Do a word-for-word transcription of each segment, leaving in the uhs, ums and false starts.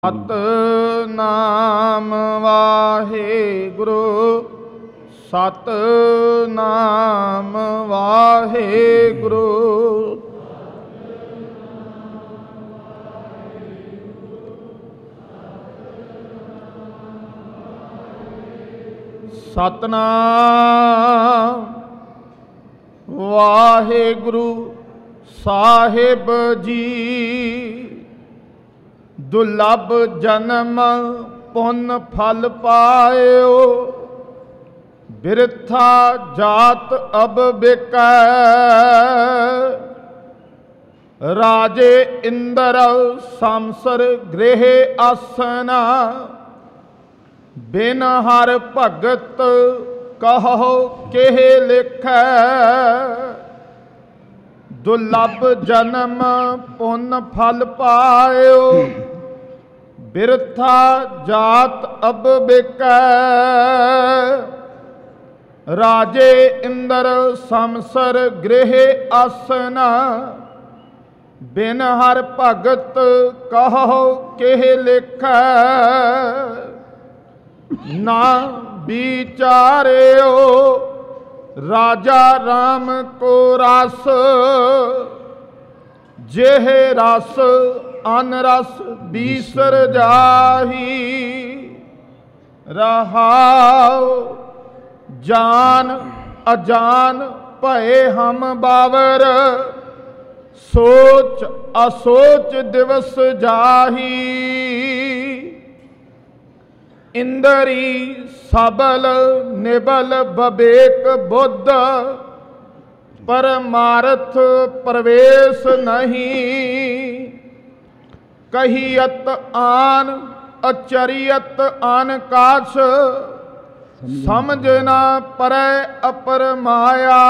ਸਤਿਨਾਮ ਵਾਹਿਗੁਰੂ, ਸਤਿਨਾਮ ਵਾਹਿਗੁਰੂ। ਸਤਿਨਾਮ ਵਾਹਿਗੁਰੂ ਸਾਹਿਬ ਜੀ। ਦੁਰਲਭ ਜਨਮ ਪੁੰਨ ਫਲ ਪਾਇਓ, ਬਿਰਥਾ ਜਾਤ ਅਬ ਬਿਕੈ। ਰਾਜੇ ਇੰਦਰ ਸੰਸਰ ਗ੍ਰਹਿ ਆਸਨਾ, ਬਿਨ ਹਰ ਭਗਤ ਕਹੋ ਕਿਹ ਲਿਖੈ। ਦੁਰਲਭ ਜਨਮ ਪੁੰਨ ਫਲ ਪਾਇਓ, ਬਿਰਥਾ ਜਾਤ ਅਬ ਬਿਕੈ। ਰਾਜੇ ਇੰਦਰ ਸੰਸਰ ਗ੍ਰਹਿ ਆਸਨਾ, ਬਿਨ ਹਰ ਭਗਤ ਕਹੋ ਕਿਹ ਲਿਖੈ। ਨਾ ਵਿਚਾਰਿਓ ਰਾਜਾ ਰਾਮ ਕੋ ਰਸ, ਜਿਹ ਰਸ ਅਨ ਰਸ ਬੀਸਰ ਜਾਹੀ। ਰਹਾਉ ਜਾਨ ਅਜਾਨ ਭਏ ਹਮ ਬਾਵਰ, ਸੋਚ ਅਸੋਚ ਦਿਵਸ ਜਾਹੀ। ਇੰਦਰੀ ਸਬਲ ਨਿਬਲ ਬਵੇਕ ਬੁੱਧ, ਪਰਮਾਰਥ ਪ੍ਰਵੇਸ਼ ਨਹੀਂ। ਕਹੀਅਤ ਆਨ ਅਚਰੀਅਤ ਆਨ ਕਾਛ, ਸਮਝ ਨਾ ਪਰੈ ਅਪਰ ਮਾਇਆ।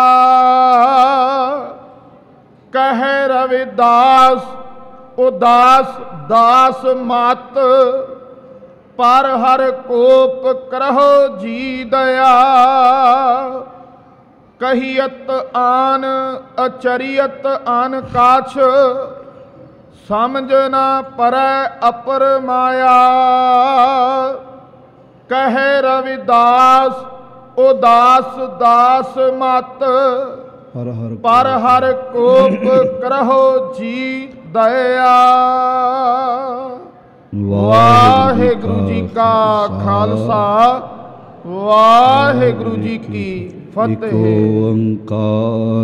ਕਹਿ ਰਵਿਦਾਸ ਉਦਾਸ ਦਾਸ ਮਤ, ਪਰ ਹਰ ਕੋਪ ਕਰਹੁ ਜੀ ਦਇਆ। ਕਹੀਅਤ ਆਨ ਅਚਰੀਅਤ ਆਨ ਕਾਛ, ਸਮਝ ਨਾ ਪਰੈ ਅਪਰ ਮਾਇਆ। ਕਹਿ ਰਵਿਦਾਸ ਉਦਾਸ ਦਾਸ ਮਤ, ਪਰ ਹਰ ਕੋਪ ਕਰਹੁ ਜੀ ਦਇਆ। ਵਾਹਿਗੁਰੂ ਜੀ ਕਾ ਖਾਲਸਾ, ਵਾਹਿਗੁਰੂ ਜੀ ਕੀ ਫਤਿਹ। ਏਕ ਓੰਕਾਰ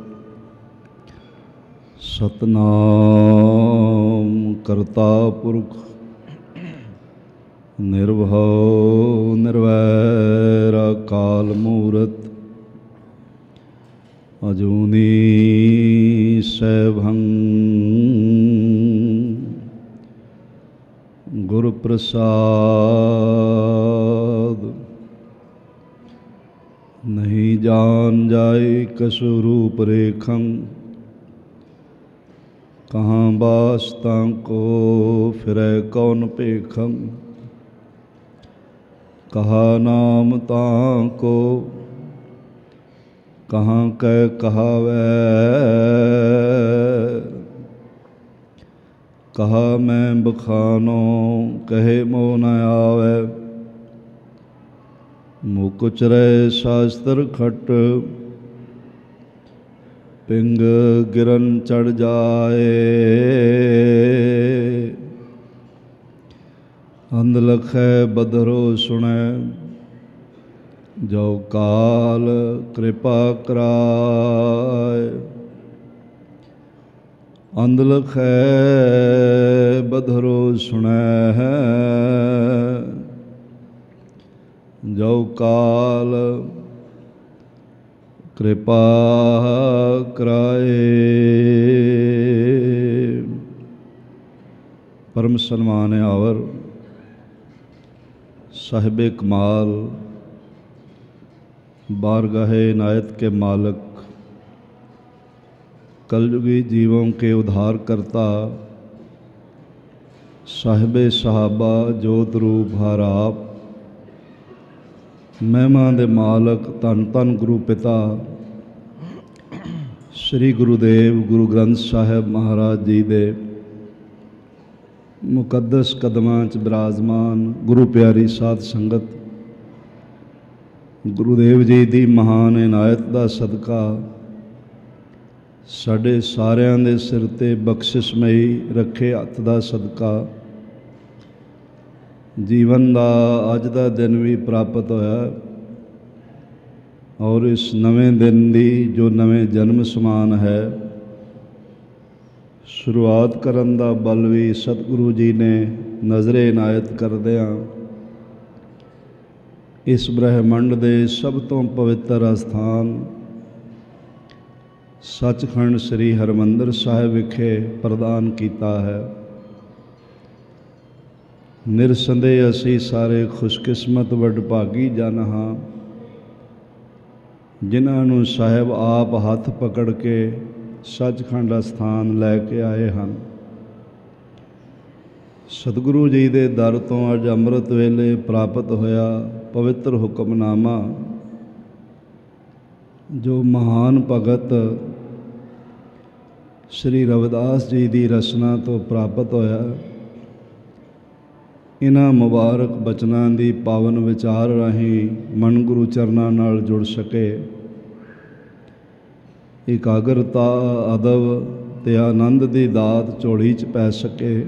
ਸਤਿਨਾਮ ਕਰਤਾ ਪੁਰਖ, ਨਿਰਭਉ ਨਿਰਵੈਰ ਅਕਾਲ ਮੂਰਤ। ਅਜੂਨੀ ਸੈਭੰ ਗੁਰ ਪ੍ਰਸਾਦ। ਨਹੀਂ ਜਾਨ ਜਾਏ ਕਛੁ ਰੂਪ ਰੇਖੰ, ਕਹਾਂ ਬਾਸ ਤਾਂ ਕੋ ਫਿਰੈ ਕੌਣ ਭੇਖੰ। ਕਹਾ ਨਾਮ ਤਾਂ ਕੋ ਕਹਾਂ ਕੈ ਕਹਾਵੈ। ਕਹਾ ਮੈਂ ਬਖਾਨੋ ਕਹੇ ਮੋ ਨ ਆਵੈ। ਮੁਕ ਉਚਰੈ ਸ਼ਾਸਤਰ ਖਟ, ਪਿੰਗ ਗਿਰਨ ਚੜ ਜਾਏ। ਅੰਧ ਲਖੈ ਬਦਰੋ ਸੁਣੈ, ਜੋ ਕਾਲ ਕਿਰਪਾ ਕਰਾਏ। ਅੰਧ ਲਖੈ ਬਦਰੋ ਸੁਣੈ, ਜੋ ਕਾਲ ਕਿਰਪਾ ਕਰਾਏ। ਪਰਮ ਸਨਮਾਨ ਆਵਰ ਸਾਹਿਬੇ ਕਮਾਲ, बारगाहे नायत के मालिक, कलयुगी जीवों के उद्धार करता, साहिबे सहाबा जोत रूप हर आप। महिमा दे मालक धन धन गुरु पिता श्री गुरुदेव गुरु ग्रंथ साहिब महाराज जी दे ਮੁਕੱਦਸ ਕਦਮਾਂ 'ਚ ਬਿਰਾਜਮਾਨ ਗੁਰੂ ਪਿਆਰੀ ਸਾਧ ਸੰਗਤ, ਗੁਰੂਦੇਵ ਜੀ ਦੀ ਮਹਾਨ ਇਨਾਇਤ ਦਾ ਸਦਕਾ ਸਾਡੇ ਸਾਰਿਆਂ ਦੇ ਸਿਰ 'ਤੇ ਬਖਸ਼ਿਸ਼ਮਈ ਰੱਖੇ ਹੱਥ ਦਾ ਸਦਕਾ ਜੀਵਨ ਦਾ ਅੱਜ ਦਾ ਦਿਨ ਵੀ ਪ੍ਰਾਪਤ ਹੋਇਆ। ਔਰ ਇਸ ਨਵੇਂ ਦਿਨ ਦੀ ਜੋ ਨਵੇਂ ਜਨਮ ਸਮਾਨ ਹੈ, ਸ਼ੁਰੂਆਤ ਕਰਨ ਦਾ ਬਲ ਵੀ ਸਤਿਗੁਰੂ ਜੀ ਨੇ ਨਜ਼ਰੇ ਇਨਾਇਤ ਕਰਦਿਆਂ ਇਸ ਬ੍ਰਹਿਮੰਡ ਦੇ ਸਭ ਤੋਂ ਪਵਿੱਤਰ ਅਸਥਾਨ ਸੱਚਖੰਡ ਸ੍ਰੀ ਹਰਿਮੰਦਰ ਸਾਹਿਬ ਵਿਖੇ ਪ੍ਰਦਾਨ ਕੀਤਾ ਹੈ। ਨਿਰਸੰਦੇਹ ਅਸੀਂ ਸਾਰੇ ਖੁਸ਼ਕਿਸਮਤ ਵਡਭਾਗੀ ਜਨ ਹਾਂ, ਜਿਨ੍ਹਾਂ ਨੂੰ ਸਾਹਿਬ ਆਪ ਹੱਥ ਪਕੜ ਕੇ ਸੱਚਖੰਡ ਅਸਥਾਨ ਲੈ ਕੇ ਆਏ ਹਨ। ਸਤਿਗੁਰੂ ਜੀ ਦੇ ਦਰ ਤੋਂ ਅੱਜ ਅੰਮ੍ਰਿਤ ਵੇਲੇ ਪ੍ਰਾਪਤ ਹੋਇਆ ਪਵਿੱਤਰ ਹੁਕਮਨਾਮਾ, ਜੋ ਮਹਾਨ ਭਗਤ ਸ਼੍ਰੀ ਰਵਿਦਾਸ ਜੀ ਦੀ ਰਚਨਾ ਤੋਂ ਪ੍ਰਾਪਤ ਹੋਇਆ, ਇਹਨਾਂ ਮੁਬਾਰਕ ਬਚਨਾਂ ਦੀ ਪਾਵਨ ਵਿਚਾਰ ਰਾਹੀਂ ਮਨ ਗੁਰੂ ਚਰਨਾਂ ਨਾਲ ਜੁੜ ਸਕੇ, ਇਕਾਗਰਤਾ, ਅਦਬ ਤੇ ਆਨੰਦ ਦੀ ਦਾਤ ਝੋਲੀ 'ਚ ਪੈ ਸਕੇ।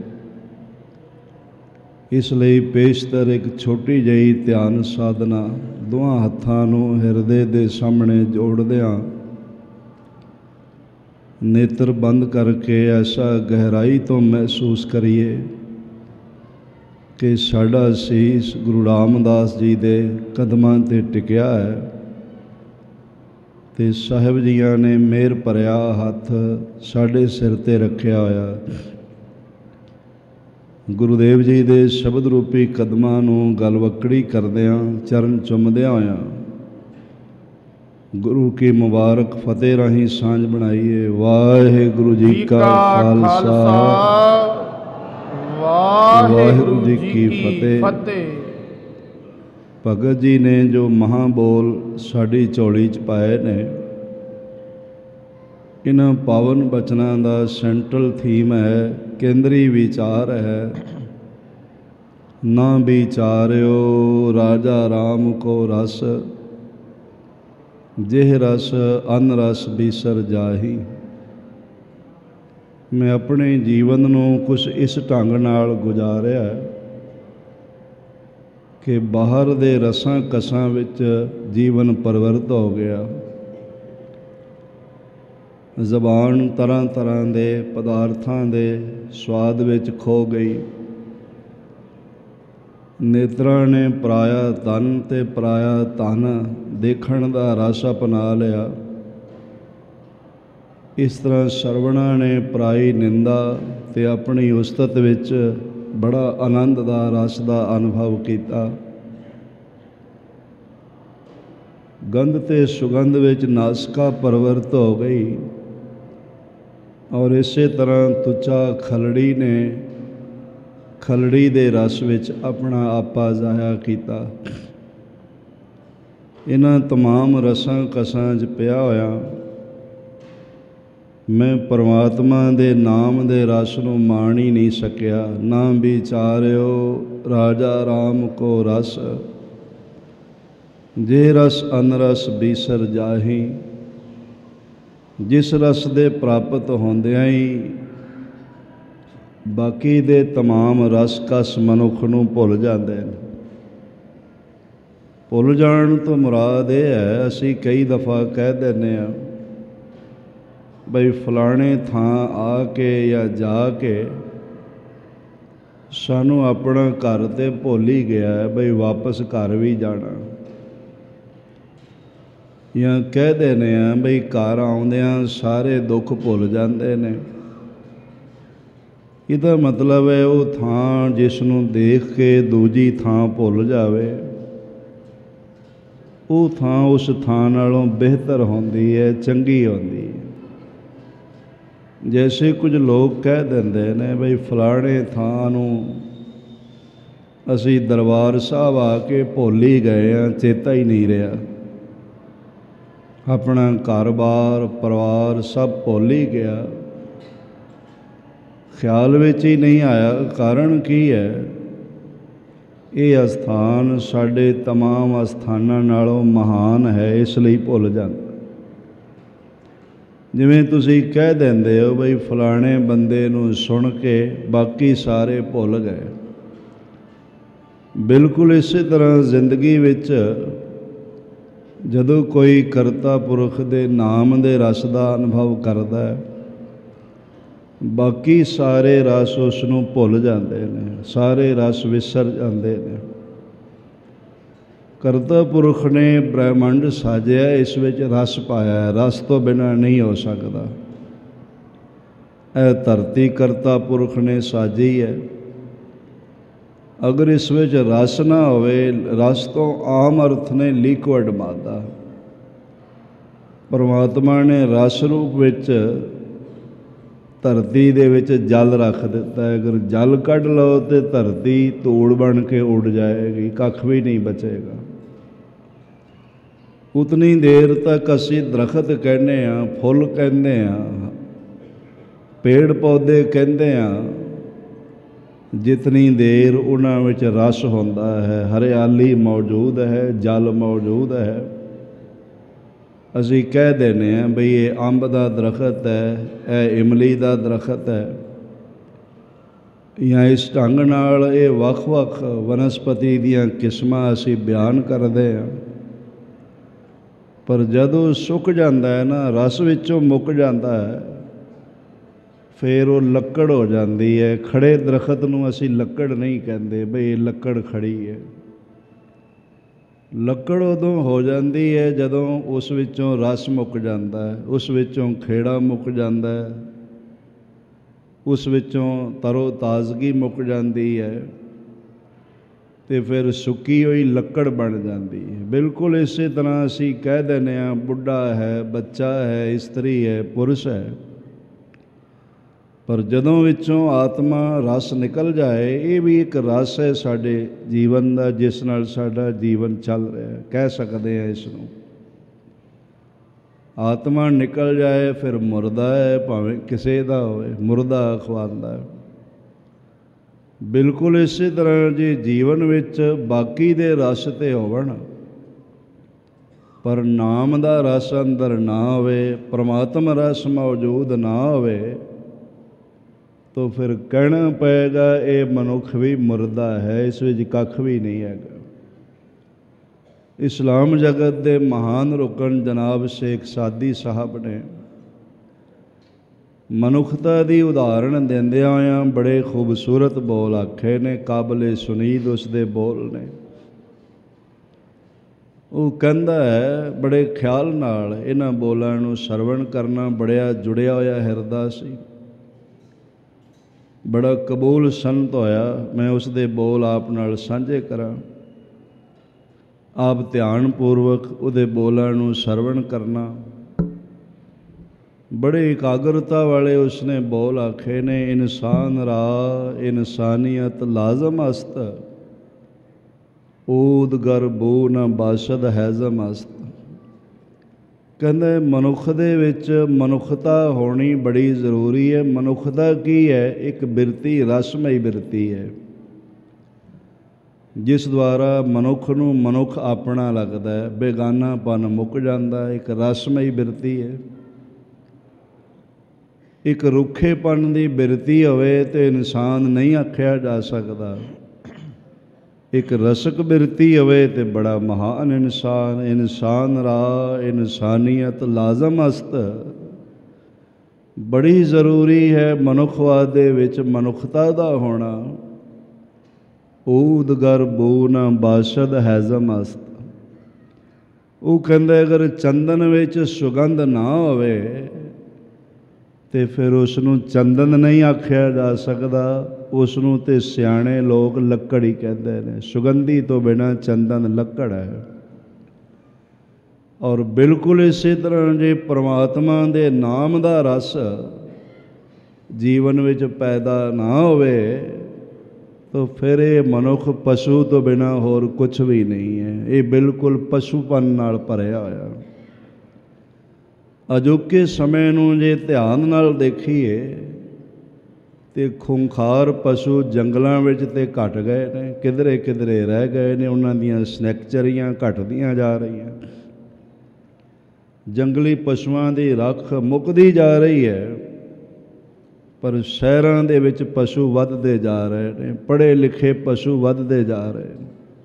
ਇਸ ਲਈ ਪੇਸ਼ਤਰ ਇੱਕ ਛੋਟੀ ਜਿਹੀ ਧਿਆਨ ਸਾਧਨਾ ਦੋਹਾਂ ਹੱਥਾਂ ਨੂੰ ਹਿਰਦੇ ਦੇ ਸਾਹਮਣੇ ਜੋੜਦਿਆਂ ਨੇਤਰ ਬੰਦ ਕਰਕੇ ਐਸਾ ਗਹਿਰਾਈ ਤੋਂ ਮਹਿਸੂਸ ਕਰੀਏ ਕਿ ਸਾਡਾ ਸੀਸ ਗੁਰੂ ਰਾਮਦਾਸ ਜੀ ਦੇ ਕਦਮਾਂ 'ਤੇ ਟਿਕਿਆ ਹੈ ਤੇ ਸਾਹਿਬ ਜੀਆਂ ਨੇ ਮਿਹਰ ਭਰਿਆ ਹੱਥ ਸਾਡੇ ਸਿਰ 'ਤੇ ਰੱਖਿਆ ਹੋਇਆ। ਗੁਰੂਦੇਵ ਜੀ ਦੇ ਸ਼ਬਦ ਰੂਪੀ ਕਦਮਾਂ ਨੂੰ ਗਲਵੱਕੜੀ ਕਰਦਿਆਂ, ਚਰਨ ਚੁੰਮਦਿਆਂ ਹੋਇਆਂ ਗੁਰੂ ਕੀ ਮੁਬਾਰਕ ਫਤਿਹ ਰਾਹੀਂ ਸਾਂਝ ਬਣਾਈਏ। ਵਾਹਿਗੁਰੂ ਜੀ ਕਾ ਖਾਲਸਾ, ਵਾਹਿਗੁਰੂ ਜੀ ਕੀ ਫਤਿਹ। ਭਗਤ ਜੀ ਨੇ ਜੋ ਮਹਾਂਬੋਲ ਸਾਡੀ ਝੋਲੀ 'ਚ ਪਾਏ ਨੇ, ਇਹਨਾਂ ਪਾਵਨ ਬਚਨਾਂ ਦਾ ਸੈਂਟਰਲ ਥੀਮ ਹੈ, ਕੇਂਦਰੀ ਵਿਚਾਰ ਹੈ, ਨਾ ਵਿਚਾਰਿਓ ਰਾਜਾ ਰਾਮ ਕੋ ਰਸ, ਜਿਹ ਰਸ ਅਨ ਰਸ ਬੀਸਰ ਜਾਹੀ। ਮੈਂ ਆਪਣੇ ਜੀਵਨ ਨੂੰ ਕੁਛ ਇਸ ਢੰਗ ਨਾਲ ਗੁਜ਼ਾਰਿਆ ਕਿ ਬਾਹਰ ਦੇ ਰਸਾਂ ਕਸਾਂ ਵਿੱਚ ਜੀਵਨ ਪਰਵਰਤ ਹੋ ਗਿਆ। ਜ਼ਬਾਨ ਤਰ੍ਹਾਂ ਤਰ੍ਹਾਂ ਦੇ ਪਦਾਰਥਾਂ ਦੇ ਸਵਾਦ ਵਿੱਚ ਖੋ ਗਈ। ਨੇਤਰਾਂ ਨੇ ਪਰਾਇਆ ਤਨ ਤੇ ਪਰਾਇਆ ਧਨ ਦੇਖਣ ਦਾ ਰਸ ਅਪਣਾ ਲਿਆ। ਇਸ ਤਰ੍ਹਾਂ ਸਰਵਣਾ ਨੇ ਪਰਾਈ ਨਿੰਦਾ ਤੇ ਆਪਣੀ ਉਸਤਤ ਵਿੱਚ ਬੜਾ ਆਨੰਦ ਦਾ ਰਸ ਦਾ ਅਨੁਭਵ ਕੀਤਾ। ਗੰਧ ਤੇ ਸੁਗੰਧ ਵਿੱਚ ਨਾਸਿਕਾ ਪਰਵਰਤ ਹੋ ਗਈ ਔਰ ਇਸੇ ਤਰ੍ਹਾਂ ਤੁਚਾ ਖਲੜੀ ਨੇ ਖਲੜੀ ਦੇ ਰਸ ਵਿੱਚ ਆਪਣਾ ਆਪਾ ਜ਼ਾਹਿਆ ਕੀਤਾ। ਇਹਨਾਂ ਤਮਾਮ ਰਸਾਂ ਕਸਾਂ 'ਚ ਪਿਆ ਹੋਇਆ ਮੈਂ ਪਰਮਾਤਮਾ ਦੇ ਨਾਮ ਦੇ ਰਸ ਨੂੰ ਮਾਣ ਹੀ ਨਹੀਂ ਸਕਿਆ। ਨਾ ਵਿਚਾਰਿਓ ਰਾਜਾ ਰਾਮ ਕੋ ਰਸ, ਜੇ ਰਸ ਅਨਰਸ ਬੀਸਰ ਜਾਹੀ। ਜਿਸ ਰਸ ਦੇ ਪ੍ਰਾਪਤ ਹੁੰਦਿਆਂ ਹੀ ਬਾਕੀ ਦੇ ਤਮਾਮ ਰਸ ਕਸ ਮਨੁੱਖ ਨੂੰ ਭੁੱਲ ਜਾਂਦੇ ਨੇ। ਭੁੱਲ ਜਾਣ ਤੋਂ ਮੁਰਾਦ ਇਹ ਹੈ, ਅਸੀਂ ਕਈ ਦਫਾ ਕਹਿ ਦਿੰਦੇ ਹਾਂ ਬਈ ਫਲਾਣੇ ਥਾਂ ਆ ਕੇ ਜਾਂ ਜਾ ਕੇ ਸਾਨੂੰ ਆਪਣਾ ਘਰ ਤੇ ਭੁੱਲ ਹੀ ਗਿਆ ਹੈ, ਬਈ ਵਾਪਸ ਘਰ ਵੀ ਜਾਣਾ। ਜਾਂ ਕਹਿ ਦਿੰਦੇ ਹਾਂ ਬਈ ਘਰ ਆਉਂਦਿਆਂ ਸਾਰੇ ਦੁੱਖ ਭੁੱਲ ਜਾਂਦੇ ਨੇ। ਇਹਦਾ ਮਤਲਬ ਹੈ ਉਹ ਥਾਂ ਜਿਸ ਨੂੰ ਦੇਖ ਕੇ ਦੂਜੀ ਥਾਂ ਭੁੱਲ ਜਾਵੇ, ਉਹ ਥਾਂ ਉਸ ਥਾਂ ਨਾਲੋਂ ਬਿਹਤਰ ਹੁੰਦੀ ਹੈ, ਚੰਗੀ ਹੁੰਦੀ ਹੈ। ਜੈਸੇ ਕੁਝ ਲੋਕ ਕਹਿ ਦਿੰਦੇ ਨੇ ਬਈ ਫਲਾਣੇ ਥਾਂ ਨੂੰ ਅਸੀਂ ਦਰਬਾਰ ਸਾਹਿਬ ਆ ਕੇ ਭੁੱਲ ਹੀ ਗਏ ਹਾਂ, ਚੇਤਾ ਹੀ ਨਹੀਂ ਰਿਹਾ। ਆਪਣਾ ਘਰ-ਬਾਰ ਪਰਿਵਾਰ ਸਭ ਭੁੱਲ ਹੀ ਗਿਆ। ਖਿਆਲ ਵਿੱਚ ਹੀ ਨਹੀਂ ਆਇਆ। ਕਾਰਨ ਕੀ ਹੈ? ਇਹ ਅਸਥਾਨ ਸਾਡੇ ਤਮਾਮ ਅਸਥਾਨਾਂ ਨਾਲੋਂ ਮਹਾਨ ਹੈ, ਇਸ ਲਈ ਭੁੱਲ ਜਾਂਦਾ। ਜਿਵੇਂ ਤੁਸੀਂ ਕਹਿ ਦਿੰਦੇ ਹੋ ਬਈ ਫਲਾਣੇ ਬੰਦੇ ਨੂੰ ਸੁਣ ਕੇ ਬਾਕੀ ਸਾਰੇ ਭੁੱਲ ਗਏ, ਬਿਲਕੁਲ ਇਸੇ ਤਰ੍ਹਾਂ ਜ਼ਿੰਦਗੀ ਵਿੱਚ ਜਦੋਂ ਕੋਈ ਕਰਤਾ ਪੁਰਖ ਦੇ ਨਾਮ ਦੇ ਰਸ ਦਾ ਅਨੁਭਵ ਕਰਦਾ ਹੈ, ਬਾਕੀ ਸਾਰੇ ਰਸ ਉਸ ਨੂੰ ਭੁੱਲ ਜਾਂਦੇ ਨੇ, ਸਾਰੇ ਰਸ ਵਿਸਰ ਜਾਂਦੇ ਨੇ। ਕਰਤਾ ਪੁਰਖ ਨੇ ਬ੍ਰਹਿਮੰਡ ਸਾਜਿਆ, ਇਸ ਵਿੱਚ ਰਸ ਪਾਇਆ ਹੈ, ਰਸ ਤੋਂ ਬਿਨਾਂ ਨਹੀਂ ਹੋ ਸਕਦਾ। ਇਹ ਧਰਤੀ ਕਰਤਾ ਪੁਰਖ ਨੇ ਸਾਜੀ ਹੈ, ਅਗਰ ਇਸ ਵਿੱਚ ਰਸ ਨਾ ਹੋਵੇ, ਰਸ ਤੋਂ ਆਮ ਅਰਥ ਨੇ ਲਿਕੁਇਡ ਮਾਦਾ, ਪਰਮਾਤਮਾ ਨੇ ਰਸ ਰੂਪ ਵਿੱਚ ਧਰਤੀ ਦੇ ਵਿੱਚ ਜਲ ਰੱਖ ਦਿੱਤਾ ਹੈ। ਅਗਰ ਜਲ ਕੱਢ ਲਓ ਤਾਂ ਧਰਤੀ ਧੂੜ ਬਣ ਕੇ ਉੱਡ ਜਾਏਗੀ, ਕੱਖ ਵੀ ਨਹੀਂ ਬਚੇਗਾ। ਉਤਨੀ ਦੇਰ ਤੱਕ ਅਸੀਂ ਦਰਖਤ ਕਹਿੰਦੇ ਹਾਂ, ਫੁੱਲ ਕਹਿੰਦੇ ਹਾਂ, ਪੇੜ ਪੌਦੇ ਕਹਿੰਦੇ ਹਾਂ, ਜਿਤਨੀ ਦੇਰ ਉਹਨਾਂ ਵਿੱਚ ਰਸ ਹੁੰਦਾ ਹੈ, ਹਰਿਆਲੀ ਮੌਜੂਦ ਹੈ, ਜਲ ਮੌਜੂਦ ਹੈ। ਅਸੀਂ ਕਹਿ ਦਿੰਦੇ ਹਾਂ ਬਈ ਇਹ ਅੰਬ ਦਾ ਦਰਖਤ ਹੈ, ਇਹ ਇਮਲੀ ਦਾ ਦਰਖਤ ਹੈ, ਜਾਂ ਇਸ ਢੰਗ ਨਾਲ ਇਹ ਵੱਖ-ਵੱਖ ਵਨਸਪਤੀ ਦੀਆਂ ਕਿਸਮਾਂ ਅਸੀਂ ਬਿਆਨ ਕਰਦੇ ਹਾਂ। ਪਰ ਜਦੋਂ ਸੁੱਕ ਜਾਂਦਾ ਹੈ ਨਾ, ਰਸ ਵਿੱਚੋਂ ਮੁੱਕ ਜਾਂਦਾ ਹੈ, ਫਿਰ ਉਹ ਲੱਕੜ ਹੋ ਜਾਂਦੀ ਹੈ। ਖੜ੍ਹੇ ਦਰਖਤ ਨੂੰ ਅਸੀਂ ਲੱਕੜ ਨਹੀਂ ਕਹਿੰਦੇ ਬਈ ਇਹ ਲੱਕੜ ਖੜੀ ਹੈ। ਲੱਕੜ ਉਦੋਂ ਹੋ ਜਾਂਦੀ ਹੈ ਜਦੋਂ ਉਸ ਵਿੱਚੋਂ ਰਸ ਮੁੱਕ ਜਾਂਦਾ ਹੈ, ਉਸ ਵਿੱਚੋਂ ਖੇੜਾ ਮੁੱਕ ਜਾਂਦਾ ਹੈ, ਉਸ ਵਿੱਚੋਂ ਤਰੋ ਤਾਜ਼ਗੀ ਮੁੱਕ ਜਾਂਦੀ ਹੈ, ਅਤੇ ਫਿਰ ਸੁੱਕੀ ਹੋਈ ਲੱਕੜ ਬਣ ਜਾਂਦੀ ਹੈ। ਬਿਲਕੁਲ ਇਸੇ ਤਰ੍ਹਾਂ ਅਸੀਂ ਕਹਿ ਦਿੰਦੇ ਹਾਂ ਬੁੱਢਾ ਹੈ, ਬੱਚਾ ਹੈ, ਇਸਤਰੀ ਹੈ, ਪੁਰਸ਼ ਹੈ, ਪਰ ਜਦੋਂ ਵਿੱਚੋਂ ਆਤਮਾ ਰਸ ਨਿਕਲ ਜਾਏ, ਇਹ ਵੀ ਇੱਕ ਰਸ ਹੈ ਸਾਡੇ ਜੀਵਨ ਦਾ, ਜਿਸ ਨਾਲ ਸਾਡਾ ਜੀਵਨ ਚੱਲ ਰਿਹਾ, ਕਹਿ ਸਕਦੇ ਹਾਂ ਇਸ ਨੂੰ। ਆਤਮਾ ਨਿਕਲ ਜਾਏ ਫਿਰ ਮੁਰਦਾ ਹੈ, ਭਾਵੇਂ ਕਿਸੇ ਦਾ ਹੋਵੇ, ਮੁਰਦਾ ਅਖਵਾਉਂਦਾ ਹੈ। ਬਿਲਕੁਲ ਇਸੇ ਤਰ੍ਹਾਂ ਜੇ ਜੀਵਨ ਵਿੱਚ ਬਾਕੀ ਦੇ ਰਸ ਤੇ ਹੋਵਣ, ਪਰ ਨਾਮ ਦਾ ਰਸ ਅੰਦਰ ਨਾ ਹੋਵੇ, ਪਰਮਾਤਮਾ ਰਸ ਮੌਜੂਦ ਨਾ ਹੋਵੇ, ਤਾਂ ਫਿਰ ਕਹਿਣਾ ਪਏਗਾ ਇਹ ਮਨੁੱਖ ਵੀ ਮੁਰਦਾ ਹੈ, ਇਸ ਵਿੱਚ ਕੱਖ ਵੀ ਨਹੀਂ ਹੈਗਾ। ਇਸਲਾਮ ਜਗਤ ਦੇ ਮਹਾਨ ਰੁਕਨ ਜਨਾਬ ਸ਼ੇਖ ਸਾਦੀ ਸਾਹਿਬ ਨੇ ਮਨੁੱਖਤਾ ਦੀ ਉਦਾਹਰਣ ਦਿੰਦਿਆਂ ਹੋਇਆਂ ਬੜੇ ਖੂਬਸੂਰਤ ਬੋਲ ਆਖੇ ਨੇ, ਕਾਬਲੇ ਸੁਨੀਦ ਉਸ ਦੇ ਬੋਲ ਨੇ। ਉਹ ਕਹਿੰਦਾ ਹੈ, ਬੜੇ ਖਿਆਲ ਨਾਲ ਇਹਨਾਂ ਬੋਲਾਂ ਨੂੰ ਸਰਵਣ ਕਰਨਾ ਬੜਿਆ ਜੁੜਿਆ ਹੋਇਆ ਹਿਰਦਾ ਸੀ, ਬੜਾ ਕਬੂਲ ਸੰਤ ਹੋਇਆ ਮੈਂ ਉਸ ਦੇ ਬੋਲ ਆਪ ਨਾਲ ਸਾਂਝੇ ਕਰਾਂ। ਆਪ ਧਿਆਨਪੂਰਵਕ ਉਹਦੇ ਬੋਲਾਂ ਨੂੰ ਸਰਵਣ ਕਰਨਾ। ਬੜੇ ਇਕਾਗਰਤਾ ਵਾਲੇ ਉਸਨੇ ਬੋਲ ਆਖੇ ਨੇ। ਇਨਸਾਨ ਰਾ ਇਨਸਾਨੀਅਤ ਲਾਜ਼ਮ ਅਸਤ, ਊਦ ਗਰ ਬੂ ਨਾ ਬਾਸ਼ਦ ਹੈਜ਼ਮ ਅਸਤ। ਕਹਿੰਦੇ ਮਨੁੱਖ ਦੇ ਵਿੱਚ ਮਨੁੱਖਤਾ ਹੋਣੀ ਬੜੀ ਜ਼ਰੂਰੀ ਹੈ। ਮਨੁੱਖਤਾ ਕੀ ਹੈ? ਇੱਕ ਬਿਰਤੀ, ਰਸਮਈ ਬਿਰਤੀ ਹੈ, ਜਿਸ ਦੁਆਰਾ ਮਨੁੱਖ ਨੂੰ ਮਨੁੱਖ ਆਪਣਾ ਲੱਗਦਾ ਹੈ, ਬੇਗਾਨਾਪਨ ਮੁੱਕ ਜਾਂਦਾ। ਇੱਕ ਰਸਮਈ ਬਿਰਤੀ ਹੈ। ਇੱਕ ਰੁੱਖੇਪਨ ਦੀ ਬਿਰਤੀ ਹੋਵੇ ਤੇ ਇਨਸਾਨ ਨਹੀਂ ਆਖਿਆ ਜਾ ਸਕਦਾ। ਇੱਕ ਰਸਕ ਬਿਰਤੀ ਹੋਵੇ ਤੇ ਬੜਾ ਮਹਾਨ ਇਨਸਾਨ। ਇਨਸਾਨ ਰਾ ਇਨਸਾਨੀਅਤ ਲਾਜ਼ਮ ਅਸਤ, ਬੜੀ ਜ਼ਰੂਰੀ ਹੈ ਮਨੁੱਖਵਾਦ ਦੇ ਵਿੱਚ ਮਨੁੱਖਤਾ ਦਾ ਹੋਣਾ। ਊਦ ਗਰ ਬੂ ਨਾ ਬਾਸ਼ਦ ਹੈਜ਼ਮ ਅਸਤ। ਉਹ ਕਹਿੰਦੇ ਅਗਰ ਚੰਦਨ ਵਿੱਚ ਸੁਗੰਧ ਨਾ ਹੋਵੇ ਤੇ ਫਿਰ ਉਸ ਨੂੰ ਚੰਦਨ ਨਹੀਂ ਆਖਿਆ ਜਾ ਸਕਦਾ। ਉਸ ਨੂੰ ਤੇ ਸਿਆਣੇ ਲੋਕ ਲੱਕੜ ਹੀ ਕਹਿੰਦੇ ਨੇ। ਸੁਗੰਧੀ ਤੋਂ ਬਿਨਾਂ ਚੰਦਨ ਲੱਕੜ ਹੈ। ਔਰ ਬਿਲਕੁਲ ਇਸੇ ਤਰ੍ਹਾਂ ਜੇ ਪਰਮਾਤਮਾ ਦੇ ਨਾਮ ਦਾ ਰਸ ਜੀਵਨ ਵਿੱਚ ਪੈਦਾ ਨਾ ਹੋਵੇ ਤਾਂ ਫਿਰ ਇਹ ਮਨੁੱਖ ਪਸ਼ੂ ਤੋਂ ਬਿਨਾਂ ਹੋਰ ਕੁਛ ਵੀ ਨਹੀਂ ਹੈ। ਇਹ ਬਿਲਕੁਲ ਪਸ਼ੂਪਨ ਨਾਲ ਭਰਿਆ ਹੋਇਆ। ਅਜੋਕੇ ਸਮੇਂ ਨੂੰ ਜੇ ਧਿਆਨ ਨਾਲ ਦੇਖੀਏ ਤੇ ਖੁੰਖਾਰ ਪਸ਼ੂ ਜੰਗਲਾਂ ਵਿੱਚ ਤੇ ਘਟ ਗਏ ਨੇ, ਕਿਧਰੇ ਕਿਧਰੇ ਰਹਿ ਗਏ ਨੇ, ਉਹਨਾਂ ਦੀਆਂ ਸਨੈਕਚਰੀਆਂ ਘਟਦੀਆਂ ਜਾ ਰਹੀਆਂ। ਜੰਗਲੀ ਪਸ਼ੂਆਂ ਦੀ ਰੱਖ ਮੁੱਕਦੀ ਜਾ ਰਹੀ ਹੈ, ਪਰ ਸ਼ਹਿਰਾਂ ਦੇ ਵਿੱਚ ਪਸ਼ੂ ਵੱਧਦੇ ਜਾ ਰਹੇ ਨੇ, ਪੜ੍ਹੇ ਲਿਖੇ ਪਸ਼ੂ ਵੱਧਦੇ ਜਾ ਰਹੇ ਨੇ।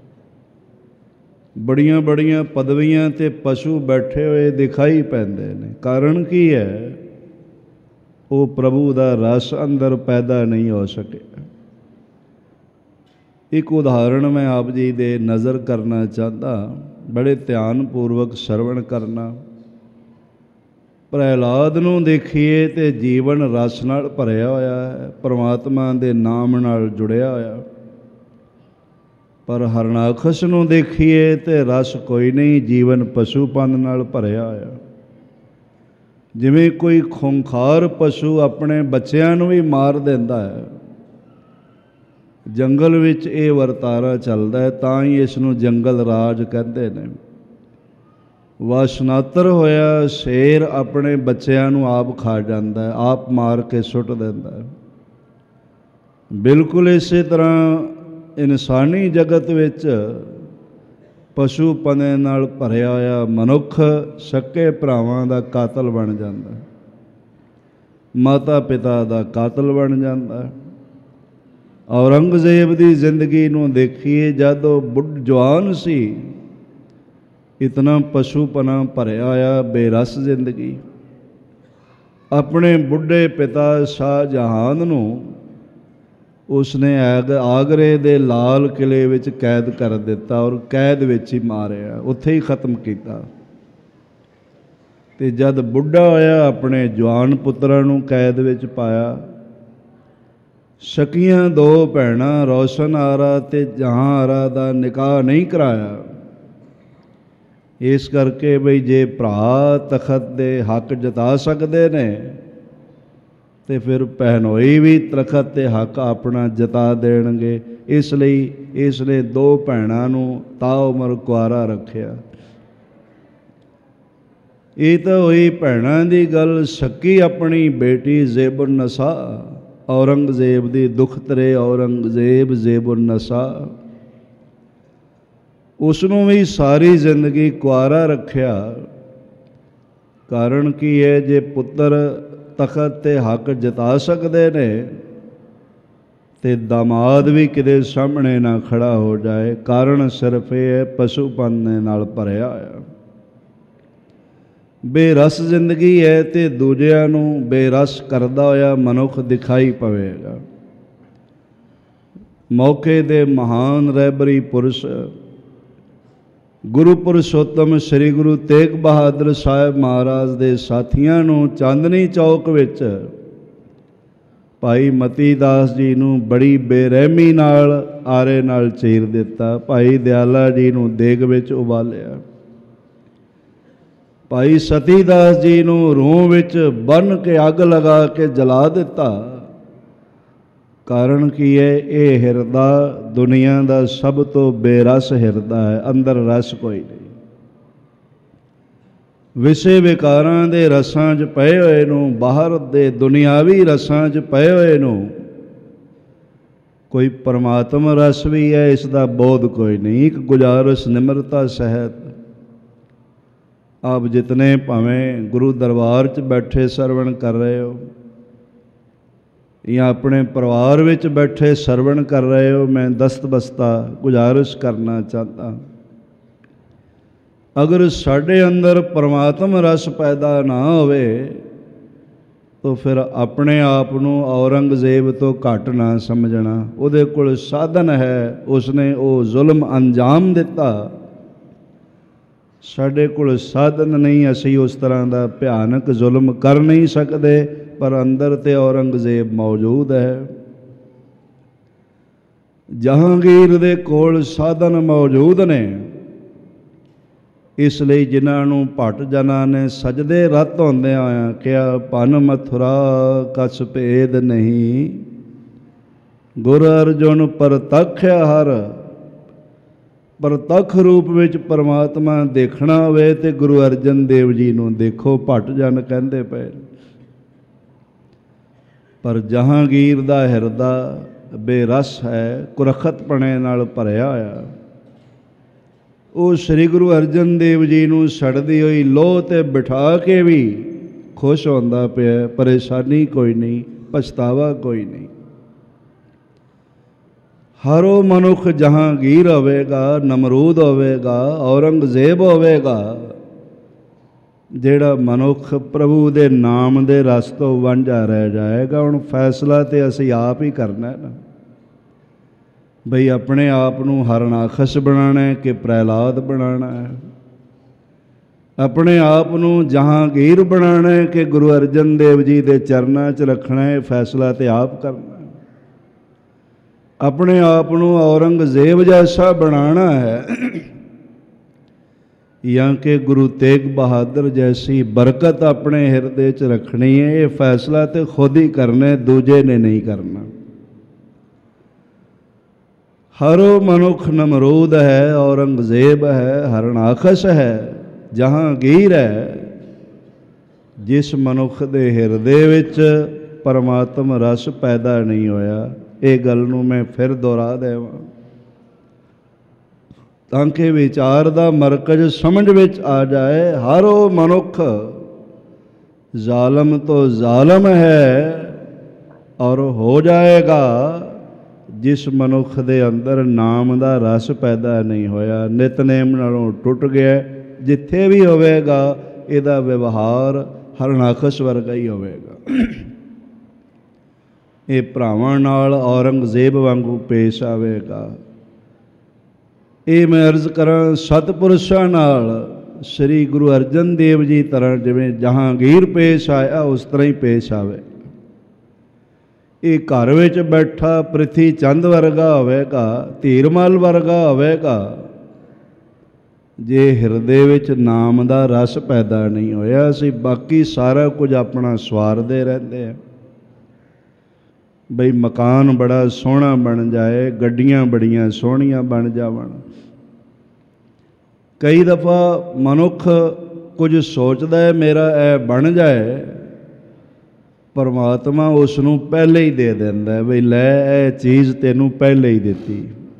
ਬੜੀਆਂ ਬੜੀਆਂ ਪਦਵੀਆਂ 'ਤੇ ਪਸ਼ੂ ਬੈਠੇ ਹੋਏ ਦਿਖਾਈ ਪੈਂਦੇ ਨੇ। ਕਾਰਨ ਕੀ ਹੈ? ਉਹ ਪ੍ਰਭੂ ਦਾ ਰਸ ਅੰਦਰ ਪੈਦਾ ਨਹੀਂ ਹੋ ਸਕਿਆ। ਇੱਕ ਉਦਾਹਰਣ ਮੈਂ ਆਪ ਜੀ ਦੇ ਨਜ਼ਰ ਕਰਨਾ ਚਾਹੁੰਦਾ, ਬੜੇ ਧਿਆਨਪੂਰਵਕ ਸਰਵਣ ਕਰਨਾ। ਪ੍ਰਹਿਲਾਦ ਨੂੰ ਦੇਖੀਏ ਤੇ ਜੀਵਨ ਰਸ ਨਾਲ ਭਰਿਆ ਹੋਇਆ ਹੈ, ਪਰਮਾਤਮਾ ਦੇ ਨਾਮ ਨਾਲ ਜੁੜਿਆ ਹੋਇਆ। ਪਰ ਹਰਨਾਖਸ ਨੂੰ ਦੇਖੀਏ ਤੇ ਰਸ ਕੋਈ ਨਹੀਂ, ਜੀਵਨ ਪਸ਼ੂਪਨ ਨਾਲ ਭਰਿਆ ਹੋਇਆ। ਜਿਵੇਂ ਕੋਈ ਖੁੰਖਾਰ ਪਸ਼ੂ ਆਪਣੇ ਬੱਚਿਆਂ ਨੂੰ ਵੀ ਮਾਰ ਦਿੰਦਾ ਹੈ, ਜੰਗਲ ਵਿੱਚ ਇਹ ਵਰਤਾਰਾ ਚੱਲਦਾ ਹੈ, ਤਾਂ ਹੀ ਇਸ ਨੂੰ ਜੰਗਲ ਰਾਜ ਕਹਿੰਦੇ ਨੇ। ਵਾਸ਼ਨਾਤਰ ਹੋਇਆ ਸ਼ੇਰ ਆਪਣੇ ਬੱਚਿਆਂ ਨੂੰ ਆਪ ਖਾ ਜਾਂਦਾ ਹੈ, ਆਪ ਮਾਰ ਕੇ ਸੁੱਟ ਦਿੰਦਾ ਹੈ। ਬਿਲਕੁਲ ਇਸੇ ਤਰ੍ਹਾਂ ਇਨਸਾਨੀ ਜਗਤ ਵਿੱਚ ਪਸ਼ੂਪਨੇ ਨਾਲ ਭਰਿਆ ਹੋਇਆ ਮਨੁੱਖ ਸਕੇ ਭਰਾਵਾਂ ਦਾ ਕਾਤਲ ਬਣ ਜਾਂਦਾ, ਮਾਤਾ ਪਿਤਾ ਦਾ ਕਾਤਲ ਬਣ ਜਾਂਦਾ। ਔਰੰਗਜ਼ੇਬ ਦੀ ਜ਼ਿੰਦਗੀ ਨੂੰ ਦੇਖੀਏ, ਜਦ ਉਹ ਬੁੱਢ ਜਵਾਨ ਸੀ, ਇਤਨਾ ਪਸ਼ੂਪਨਾ ਭਰਿਆ ਹੋਇਆ ਬੇਰਸ ਜ਼ਿੰਦਗੀ। ਆਪਣੇ ਬੁੱਢੇ ਪਿਤਾ ਸ਼ਾਹਜਹਾਨ ਨੂੰ ਉਸਨੇ ਆਗ ਆਗਰੇ ਦੇ ਲਾਲ ਕਿਲੇ ਵਿੱਚ ਕੈਦ ਕਰ ਦਿੱਤਾ ਔਰ ਕੈਦ ਵਿੱਚ ਹੀ ਮਾਰਿਆ, ਉੱਥੇ ਹੀ ਖਤਮ ਕੀਤਾ। ਤੇ ਜਦ ਬੁੱਢਾ ਹੋਇਆ, ਆਪਣੇ ਜਵਾਨ ਪੁੱਤਰਾਂ ਨੂੰ ਕੈਦ ਵਿੱਚ ਪਾਇਆ। ਸਕੀਆਂ ਦੋ ਭੈਣਾਂ ਰੋਸ਼ਨ ਆਰਾ ਤੇ ਜਹਾਂ ਆਰਾ ਦਾ ਨਿਕਾਹ ਨਹੀਂ ਕਰਾਇਆ, ਇਸ ਕਰਕੇ ਬਈ ਜੇ ਭਰਾ ਤਖਤ ਦੇ ਹੱਕ ਜਤਾ ਸਕਦੇ ਨੇ ਤੇ ਫਿਰ ਭੈਣੋਈ ਵੀ ਤਖਤ ਤੇ ਹੱਕ ਆਪਣਾ ਜਤਾ ਦੇਣਗੇ। ਇਸ ਲਈ ਇਸ ਨੇ ਦੋ ਭੈਣਾਂ ਨੂੰ ਤਾਉਮਰ ਕੁਆਰਾ ਰੱਖਿਆ। ਇਹ ਤਾਂ ਹੋਈ ਭੈਣਾਂ ਦੀ ਗੱਲ। ਸਕੀ ਆਪਣੀ ਬੇਟੀ ਜ਼ੇਬੁਨ-ਨਸਾ, ਔਰੰਗਜ਼ੇਬ ਦੀ ਦੁੱਖ ਤਰੇ ਔਰੰਗਜ਼ੇਬ ਜ਼ੇਬੁਨ-ਨਸਾ, ਉਸ ਨੂੰ ਵੀ ਸਾਰੀ ਜ਼ਿੰਦਗੀ ਕੁਆਰਾ ਰੱਖਿਆ। ਕਾਰਨ ਕੀ ਹੈ? ਜੇ ਪੁੱਤਰ ਤਖਤ ਤੇ ਹੱਕ ਜਤਾ ਸਕਦੇ ਨੇ ਤੇ ਦਾਮਾਦ ਵੀ ਕਿਤੇ ਸਾਹਮਣੇ ਨਾ ਖੜਾ ਹੋ ਜਾਏ। ਕਾਰਨ ਸਿਰਫ ਇਹ ਹੈ, ਪਸ਼ੂਪਨ ਨਾਲ ਭਰਿਆ ਹੋਇਆ ਬੇਰਸ ਜ਼ਿੰਦਗੀ ਹੈ ਤੇ ਦੂਜਿਆਂ ਨੂੰ ਬੇਰਸ ਕਰਦਾ ਹੋਇਆ ਮਨੁੱਖ ਦਿਖਾਈ ਪਵੇਗਾ। ਮੌਕੇ ਦੇ ਮਹਾਨ ਰਹਿਬਰੀ ਪੁਰਸ਼ ਗੁਰੂ ਪੁਰਸ਼ੋਤਮ ਸ੍ਰੀ ਗੁਰੂ ਤੇਗ ਬਹਾਦਰ ਸਾਹਿਬ ਮਹਾਰਾਜ ਦੇ ਸਾਥੀਆਂ ਨੂੰ ਚਾਂਦਨੀ ਚੌਕ ਵਿੱਚ ਭਾਈ ਮਤੀ ਦਾਸ ਜੀ ਨੂੰ ਬੜੀ ਬੇਰਹਿਮੀ ਨਾਲ ਆਰੇ ਨਾਲ ਚੀਰ ਦਿੱਤਾ। ਭਾਈ ਦਿਆਲਾ ਜੀ ਨੂੰ ਦੇਗ ਵਿੱਚ ਉਬਾਲਿਆ। ਭਾਈ ਸਤੀ ਦਾਸ ਜੀ ਨੂੰ ਰੂਹ ਵਿੱਚ ਬੰਨ੍ਹ ਕੇ ਅੱਗ ਲਗਾ ਕੇ ਜਲਾ ਦਿੱਤਾ। ਕਾਰਨ ਕੀ ਹੈ? ਇਹ ਹਿਰਦਾ ਦੁਨੀਆ ਦਾ ਸਭ ਤੋਂ ਬੇਰਸ ਹਿਰਦਾ ਹੈ, ਅੰਦਰ ਰਸ ਕੋਈ ਨਹੀਂ। ਵਿਸ਼ੇ ਵਿਕਾਰਾਂ ਦੇ ਰਸਾਂ 'ਚ ਪਏ ਹੋਏ ਨੂੰ, ਬਾਹਰ ਦੇ ਦੁਨਿਆਵੀ ਰਸਾਂ 'ਚ ਪਏ ਹੋਏ ਨੂੰ ਕੋਈ ਪਰਮਾਤਮ ਰਸ ਵੀ ਹੈ, ਇਸ ਦਾ ਬੋਧ ਕੋਈ ਨਹੀਂ। ਇੱਕ ਗੁਜ਼ਾਰਿਸ਼ ਨਿਮਰਤਾ ਸਹਿਤ ਆਪ ਜਿਤਨੇ ਭਾਵੇਂ ਗੁਰੂ ਦਰਬਾਰ 'ਚ ਬੈਠੇ ਸਰਵਣ ਕਰ ਰਹੇ ਹੋ ਜਾਂ ਆਪਣੇ ਪਰਿਵਾਰ ਵਿੱਚ ਬੈਠੇ ਸਰਵਣ ਕਰ ਰਹੇ ਹੋ, ਮੈਂ ਦਸਤਬਸਤਾ ਗੁਜ਼ਾਰਿਸ਼ ਕਰਨਾ ਚਾਹੁੰਦਾ, ਅਗਰ ਸਾਡੇ ਅੰਦਰ ਪਰਮਾਤਮ ਰਸ ਪੈਦਾ ਨਾ ਹੋਵੇ ਤਾਂ ਫਿਰ ਆਪਣੇ ਆਪ ਨੂੰ ਔਰੰਗਜ਼ੇਬ ਤੋਂ ਘੱਟ ਨਾ ਸਮਝਣਾ। ਉਹਦੇ ਕੋਲ ਸਾਧਨ ਹੈ, ਉਸਨੇ ਉਹ ਜ਼ੁਲਮ ਅੰਜਾਮ ਦਿੱਤਾ। ਸਾਡੇ ਕੋਲ ਸਾਧਨ ਨਹੀਂ, ਅਸੀਂ ਉਸ ਤਰ੍ਹਾਂ ਦਾ ਭਿਆਨਕ ਜ਼ੁਲਮ ਕਰ ਨਹੀਂ ਸਕਦੇ, ਪਰ ਅੰਦਰ ਤੇ ਔਰੰਗਜ਼ੇਬ ਮੌਜੂਦ ਹੈ। ਜਹਾਂਗੀਰ ਦੇ ਕੋਲ ਸਾਧਨ ਮੌਜੂਦ ਨੇ, ਇਸ ਲਈ ਜਿਨ੍ਹਾਂ ਨੂੰ ਭੱਟ ਜਨਾਂ ਨੇ ਸਜਦੇ ਰਤ ਹੁੰਦਿਆਂ ਹੋਇਆਂ ਕਿਹਾ, ਭਨ ਮਥੁਰਾ ਕਛ ਭੇਦ ਨਹੀਂ, ਗੁਰ ਅਰਜੁਨ ਪ੍ਰਤੱਖ ਹਰ। ਪ੍ਰਤੱਖ ਰੂਪ ਵਿੱਚ ਪਰਮਾਤਮਾ ਦੇਖਣਾ ਹੋਵੇ ਤੇ ਗੁਰੂ ਅਰਜਨ ਦੇਵ ਜੀ ਨੂੰ ਦੇਖੋ, ਭੱਟ ਜਨ ਕਹਿੰਦੇ ਪਏ। ਪਰ ਜਹਾਂਗੀਰ ਦਾ ਹਿਰਦਾ ਬੇਰਸ ਹੈ, ਕੁਰਖਤਪਣੇ ਨਾਲ ਭਰਿਆ ਹੋਇਆ। ਉਹ ਸ੍ਰੀ ਗੁਰੂ ਅਰਜਨ ਦੇਵ ਜੀ ਨੂੰ ਸੜਦੀ ਹੋਈ ਲੋਹ 'ਤੇ ਬਿਠਾ ਕੇ ਵੀ ਖੁਸ਼ ਹੁੰਦਾ ਪਿਆ। ਪਰੇਸ਼ਾਨੀ ਕੋਈ ਨਹੀਂ, ਪਛਤਾਵਾ ਕੋਈ ਨਹੀਂ। ਹਰ ਉਹ ਮਨੁੱਖ ਜਹਾਂਗੀਰ ਹੋਵੇਗਾ, ਨਮਰੂਦ ਹੋਵੇਗਾ, ਔਰੰਗਜ਼ੇਬ ਹੋਵੇਗਾ, ਜਿਹੜਾ ਮਨੁੱਖ ਪ੍ਰਭੂ ਦੇ ਨਾਮ ਦੇ ਰਸ ਤੋਂ ਵਾਂਝਾ ਰਹਿ ਜਾਏਗਾ। ਹੁਣ ਫੈਸਲਾ ਤੇ ਅਸੀਂ ਆਪ ਹੀ ਕਰਨਾ ਹੈ ਨਾ, ਬਈ ਆਪਣੇ ਆਪ ਨੂੰ ਹਰਨਾਖਸ ਬਣਾਉਣਾ ਹੈ ਕਿ ਪ੍ਰਹਿਲਾਦ ਬਣਾਉਣਾ ਹੈ, ਆਪਣੇ ਆਪ ਨੂੰ ਜਹਾਂਗੀਰ ਬਣਾਉਣਾ ਹੈ ਕਿ ਗੁਰੂ ਅਰਜਨ ਦੇਵ ਜੀ ਦੇ ਚਰਨਾਂ 'ਚ ਰੱਖਣਾ ਹੈ। ਫੈਸਲਾ ਤੇ ਆਪ ਕਰਨਾ ਹੈ। ਆਪਣੇ ਆਪ ਨੂੰ ਔਰੰਗਜ਼ੇਬ ਜੈਸਾ ਬਣਾਉਣਾ ਹੈ ਜਾਂ ਕਿ ਗੁਰੂ ਤੇਗ ਬਹਾਦਰ ਜੈਸੀ ਬਰਕਤ ਆਪਣੇ ਹਿਰਦੇ 'ਚ ਰੱਖਣੀ ਹੈ। ਇਹ ਫੈਸਲਾ ਤੇ ਖੁਦ ਹੀ ਕਰਨਾ, ਦੂਜੇ ਨੇ ਨਹੀਂ ਕਰਨਾ। ਹਰ ਉਹ ਮਨੁੱਖ ਨਮਰੂਦ ਹੈ, ਔਰੰਗਜ਼ੇਬ ਹੈ, ਹਰਨਾਖਸ ਹੈ, ਜਹਾਂਗੀਰ ਹੈ, ਜਿਸ ਮਨੁੱਖ ਦੇ ਹਿਰਦੇ ਵਿੱਚ ਪਰਮਾਤਮ ਰਸ ਪੈਦਾ ਨਹੀਂ ਹੋਇਆ। ਇਹ ਗੱਲ ਨੂੰ ਮੈਂ ਫਿਰ ਦੁਹਰਾ ਦੇਵਾਂ ਤਾਂ ਕਿ ਵਿਚਾਰ ਦਾ ਮਰਕਜ਼ ਸਮਝ ਵਿੱਚ ਆ ਜਾਏ। ਹਰ ਉਹ ਮਨੁੱਖ ਜ਼ਾਲਮ ਤੋਂ ਜ਼ਾਲਮ ਹੈ ਔਰ ਹੋ ਜਾਏਗਾ ਜਿਸ ਮਨੁੱਖ ਦੇ ਅੰਦਰ ਨਾਮ ਦਾ ਰਸ ਪੈਦਾ ਨਹੀਂ ਹੋਇਆ, ਨਿਤਨੇਮ ਨਾਲੋਂ ਟੁੱਟ ਗਿਆ। ਜਿੱਥੇ ਵੀ ਹੋਵੇਗਾ ਇਹਦਾ ਵਿਵਹਾਰ ਹਰਨਾਖਸ ਵਰਗਾ ਹੀ ਹੋਵੇਗਾ। ਇਹ ਭਰਾਵਾਂ ਨਾਲ ਔਰੰਗਜ਼ੇਬ ਵਾਂਗੂ ਪੇਸ਼ ਆਵੇਗਾ। ਇਹ ਮੈਂ ਅਰਜ਼ ਕਰਾਂ ਸਤਿਪੁਰਸ਼ਾਂ ਨਾਲ ਸ੍ਰੀ ਗੁਰੂ ਅਰਜਨ ਦੇਵ ਜੀ ਤਰ੍ਹਾਂ ਜਿਵੇਂ ਜਹਾਂਗੀਰ ਪੇਸ਼ ਆਇਆ ਉਸ ਤਰ੍ਹਾਂ ਹੀ ਪੇਸ਼ ਆਵੇ। ਇਹ ਘਰ ਵਿੱਚ ਬੈਠਾ ਪ੍ਰਿਥੀ ਚੰਦ ਵਰਗਾ ਹੋਵੇਗਾ, ਧੀਰਮਲ ਵਰਗਾ ਹੋਵੇਗਾ, ਜੇ ਹਿਰਦੇ ਵਿੱਚ ਨਾਮ ਦਾ ਰਸ ਪੈਦਾ ਨਹੀਂ ਹੋਇਆ। ਅਸੀਂ ਬਾਕੀ ਸਾਰਾ ਕੁਝ ਆਪਣਾ ਸਵਾਰਦੇ ਰਹਿੰਦੇ ਹਾਂ, ਬਈ ਮਕਾਨ ਬੜਾ ਸੋਹਣਾ ਬਣ ਜਾਏ, ਗੱਡੀਆਂ ਬੜੀਆਂ ਸੋਹਣੀਆਂ ਬਣ ਜਾਵਣ। ਕਈ ਦਫਾ ਮਨੁੱਖ ਕੁਝ ਸੋਚਦਾ ਹੈ ਮੇਰਾ ਇਹ ਬਣ ਜਾਏ, ਪਰਮਾਤਮਾ ਉਸ ਨੂੰ ਪਹਿਲੇ ਹੀ ਦੇ ਦਿੰਦਾ, ਬਈ ਲੈ ਇਹ ਚੀਜ਼ ਤੈਨੂੰ ਪਹਿਲੇ ਹੀ ਦਿੱਤੀ।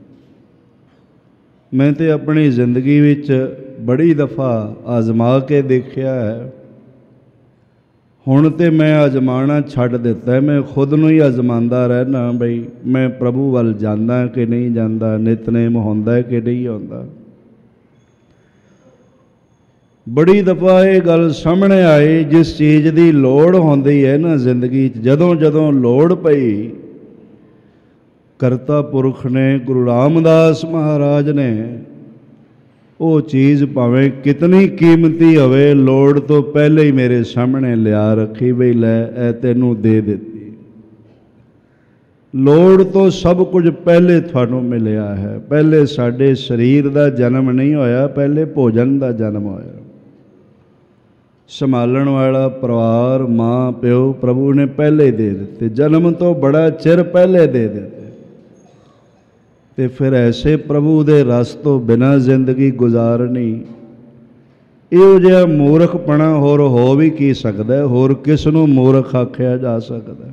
ਮੈਂ ਤੇ ਆਪਣੀ ਜ਼ਿੰਦਗੀ ਵਿੱਚ ਬੜੀ ਦਫਾ ਆਜ਼ਮਾ ਕੇ ਦੇਖਿਆ ਹੈ। ਹੁਣ ਤੇ ਮੈਂ ਆਜ਼ਮਾਉਣਾ ਛੱਡ ਦਿੱਤਾ, ਮੈਂ ਖੁਦ ਨੂੰ ਹੀ ਆਜ਼ਮਾਉਂਦਾ ਰਹਿਣਾ, ਬਈ ਮੈਂ ਪ੍ਰਭੂ ਵੱਲ ਜਾਂਦਾ ਕਿ ਨਹੀਂ ਜਾਂਦਾ, ਨਿਤਨੇਮ ਹੁੰਦਾ ਕਿ ਨਹੀਂ ਹੁੰਦਾ। ਬੜੀ ਦਫਾ ਇਹ ਗੱਲ ਸਾਹਮਣੇ ਆਈ, ਜਿਸ ਚੀਜ਼ ਦੀ ਲੋੜ ਹੁੰਦੀ ਹੈ ਨਾ ਜ਼ਿੰਦਗੀ 'ਚ, ਜਦੋਂ ਜਦੋਂ ਲੋੜ ਪਈ, ਕਰਤਾ ਪੁਰਖ ਨੇ, ਗੁਰੂ ਰਾਮਦਾਸ ਮਹਾਰਾਜ ਨੇ ਉਹ ਚੀਜ਼ ਭਾਵੇਂ ਕਿਤਨੀ ਕੀਮਤੀ ਹੋਵੇ, ਲੋੜ ਤੋਂ ਪਹਿਲੇ ਹੀ ਮੇਰੇ ਸਾਹਮਣੇ ਲਿਆ ਰੱਖੀ, ਬਈ ਲੈ ਇਹ ਤੈਨੂੰ ਦੇ ਦਿੱਤੀ। ਲੋੜ ਤੋਂ ਸਭ ਕੁਝ ਪਹਿਲੇ ਤੁਹਾਨੂੰ ਮਿਲਿਆ ਹੈ। ਪਹਿਲੇ ਸਾਡੇ ਸਰੀਰ ਦਾ ਜਨਮ ਨਹੀਂ ਹੋਇਆ, ਪਹਿਲੇ ਭੋਜਨ ਦਾ ਜਨਮ ਹੋਇਆ। ਸੰਭਾਲਣ ਵਾਲਾ ਪਰਿਵਾਰ, ਮਾਂ ਪਿਓ ਪ੍ਰਭੂ ਨੇ ਪਹਿਲੇ ਦੇ ਦਿੱਤੇ, ਜਨਮ ਤੋਂ ਬੜਾ ਚਿਰ ਪਹਿਲੇ ਦੇ ਦਿੱਤੇ। ਤੇ ਫਿਰ ਐਸੇ ਪ੍ਰਭੂ ਦੇ ਰਸ ਤੋਂ ਬਿਨਾਂ ਜ਼ਿੰਦਗੀ ਗੁਜ਼ਾਰਨੀ, ਇਹੋ ਜਿਹਾ ਮੂਰਖਪਣਾ ਹੋਰ ਹੋ ਵੀ ਕੀ ਸਕਦਾ? ਹੋਰ ਕਿਸ ਨੂੰ ਮੂਰਖ ਆਖਿਆ ਜਾ ਸਕਦਾ?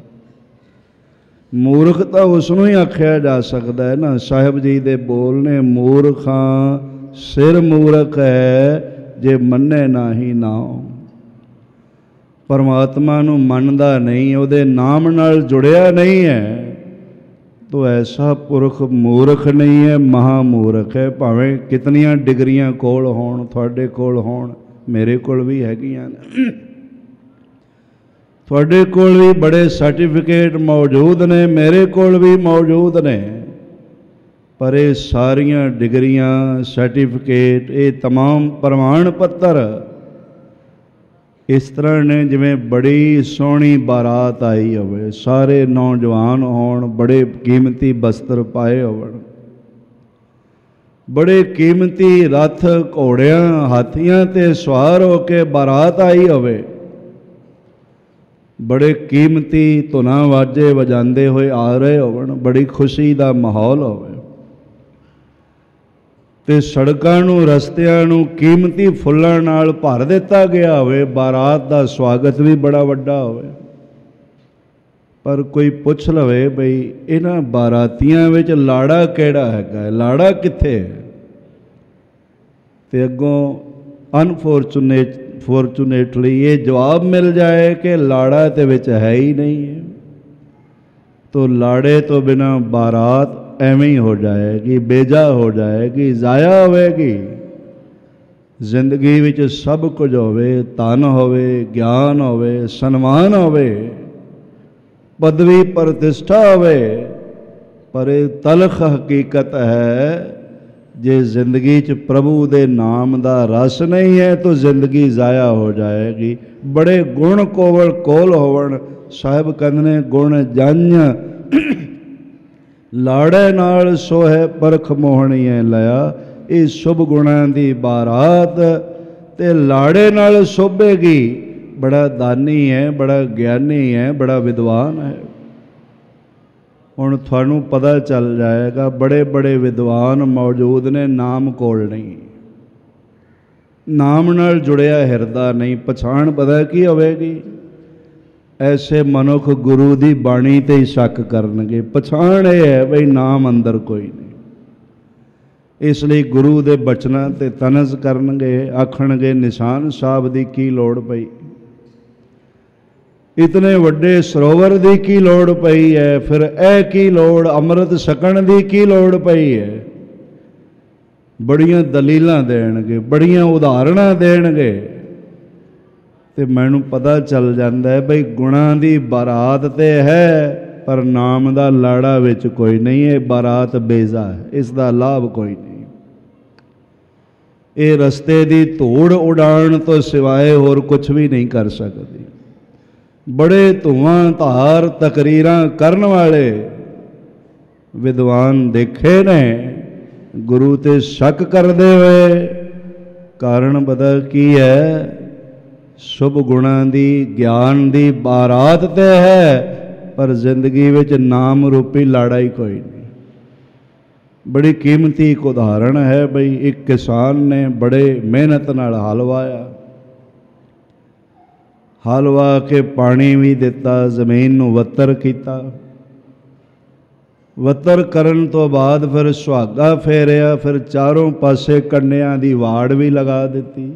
ਮੂਰਖ ਤਾਂ ਉਸ ਨੂੰ ਹੀ ਆਖਿਆ ਜਾ ਸਕਦਾ ਹੈ ਨਾ। ਸਾਹਿਬ ਜੀ ਦੇ ਬੋਲ ਨੇ, ਮੂਰਖਾਂ ਸਿਰ ਮੂਰਖ ਹੈ ਜੇ ਮੰਨੇ ਨਾਹੀ ਨਾਉ। ਪਰਮਾਤਮਾ ਨੂੰ ਮੰਨਦਾ ਨਹੀਂ, ਉਹਦੇ ਨਾਮ ਨਾਲ ਜੁੜਿਆ ਨਹੀਂ ਹੈ, ਤੋ ਐਸਾ ਪੁਰਖ ਮੂਰਖ ਨਹੀਂ ਹੈ, ਮਹਾ ਮੂਰਖ ਹੈ। ਭਾਵੇਂ ਕਿਤਨੀਆਂ ਡਿਗਰੀਆਂ ਕੋਲ ਹੋਣ, ਤੁਹਾਡੇ ਕੋਲ ਹੋਣ, ਮੇਰੇ ਕੋਲ ਵੀ ਹੈਗੀਆਂ ਨੇ, ਤੁਹਾਡੇ ਕੋਲ ਵੀ ਬੜੇ ਸਰਟੀਫਿਕੇਟ ਮੌਜੂਦ ਨੇ, ਮੇਰੇ ਕੋਲ ਵੀ ਮੌਜੂਦ ਨੇ, ਪਰ ਇਹ ਸਾਰੀਆਂ ਡਿਗਰੀਆਂ, ਸਰਟੀਫਿਕੇਟ, ਇਹ ਤਮਾਮ ਪ੍ਰਮਾਣ ਪੱਤਰ ਇਸ ਤਰ੍ਹਾਂ ਨੇ ਜਿਵੇਂ ਬੜੀ ਸੋਹਣੀ ਬਾਰਾਤ ਆਈ ਹੋਵੇ, ਸਾਰੇ ਨੌਜਵਾਨ ਹੋਣ, ਬੜੇ ਕੀਮਤੀ ਬਸਤਰ ਪਾਏ ਹੋਣ, ਬੜੇ ਕੀਮਤੀ ਰੱਥ ਘੋੜਿਆਂ ਹਾਥੀਆਂ 'ਤੇ ਸਵਾਰ ਹੋ ਕੇ ਬਾਰਾਤ ਆਈ ਹੋਵੇ, ਬੜੇ ਕੀਮਤੀ ਧੁਨਾਂ ਵਾਜੇ ਵਜਾਉਂਦੇ ਹੋਏ ਆ ਰਹੇ ਹੋਣ, ਬੜੀ ਖੁਸ਼ੀ ਦਾ ਮਾਹੌਲ ਹੋਵੇ, ਤੇ ਸੜਕਾਂ ਨੂੰ, ਰਸਤਿਆਂ ਨੂੰ ਕੀਮਤੀ ਫੁੱਲਾਂ ਨਾਲ ਭਰ ਦਿੱਤਾ ਗਿਆ ਹੋਵੇ, ਬਾਰਾਤ ਦਾ ਸਵਾਗਤ ਵੀ ਬੜਾ ਵੱਡਾ ਹੋਵੇ, ਪਰ ਕੋਈ ਪੁੱਛ ਲਵੇ ਬਈ ਇਹਨਾਂ ਬਾਰਾਤੀਆਂ ਵਿੱਚ ਲਾੜਾ ਕਿਹੜਾ ਹੈਗਾ, ਲਾੜਾ ਕਿੱਥੇ ਹੈ, ਤੇ ਅੱਗੋਂ ਅਨਫੋਰਚੂਨੇਟ ਫੋਰਚੂਨੇਟਲੀ ਇਹ ਜਵਾਬ ਮਿਲ ਜਾਏ ਕਿ ਲਾੜਾ ਤੇ ਵਿੱਚ ਹੈ ਹੀ ਨਹੀਂ ਹੈ, तो लाड़े तो बिना बारात एवं ही हो जाएगी, बेजा हो जाएगी, ज़ाया होएगी। जिंदगी विच सब कुछ होवे, धन होवे, ज्ञान होवे, सन्मान होवे, पदवी प्रतिष्ठा होवे, पर ये तलख हकीकत है जे जिंदगी च प्रभु दे नाम दा रस नहीं है तो जिंदगी ज़ाया हो जाएगी। बड़े गुण कोवल कोल होवन, साहिब कहते ने गुण जंज लाड़े नाल सोहे परख मोहणीए लया। ये शुभ गुणां दी बारात ते लाड़े नाल शोभेगी। बड़ा दानी है, बड़ा ज्ञानी है, बड़ा विद्वान है। हुण तुहानूं पता चल जाएगा बड़े बड़े विद्वान मौजूद ने, नाम कोल नहीं, नाम नाल जुड़िया हिरदा नहीं, पछाण पता की होवेगी। ऐसे मनुख गुरु की बाणी ते ही शक करनगे। पछाण ये है बई नाम अंदर कोई नहीं, इसलिए गुरु दे बचनां ते तनज करनगे, आखणगे निशान साहब दी की लोड़ पई, इतने वड्डे सरोवर दी की लोड़ पई है, फिर ए की लोड़ अमृत छकण दी की लोड़ पई है। बड़ियां दलीलां देणगे, बड़ियां उदाहरणां देणगे, ते मैनू पता चल जाता है बई गुणां दी बारात ते है पर नाम दा लाड़ा विच कोई नहीं है। बारात बेजा है, इसका लाभ कोई नहीं। ये रस्ते दी धूड़ उड़ाण तो सिवाए होर कुछ भी नहीं कर सकती। बड़े धुआं धार तकरीरां करन वाले विद्वान देखे ने गुरु ते शक करदे होए। कारण पता की है, शुभ गुणां दी ज्ञान दी बारात ते है पर जिंदगी विच नाम रूपी लाड़ा ही कोई नहीं। बड़ी कीमती एक उदाहरण है बई, एक किसान ने बड़े मेहनत नाल हल वाया, हल वा के पानी भी दिता, जमीन नूं वत्तर कीता, वत्तर करन तो बाद फिर सुहागा फेरिया, फिर चारों पासे कन्यां दी वाड़ भी लगा दिती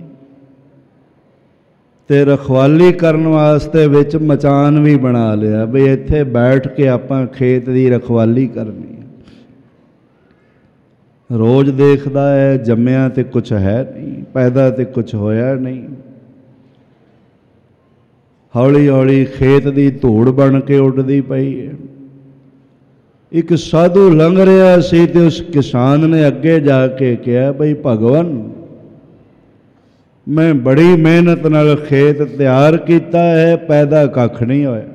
ते रखवाली करन वास्ते विच मचान भी बना लिया बई इत्थे बैठ के आपां खेत दी रखवाली करनी। रोज देखदा है जम्मिया ते कुछ है नहीं, पैदा ते कुछ होया नहीं। हौली हौली खेत दी धूड़ बन के उड़दी पई है। एक साधु लंघ रहा सी ते उस किसान ने अगे जाके कहा बई भगवान, मैं बड़ी मेहनत नाल खेत तैयार किया है, पैदा कख नहीं होया।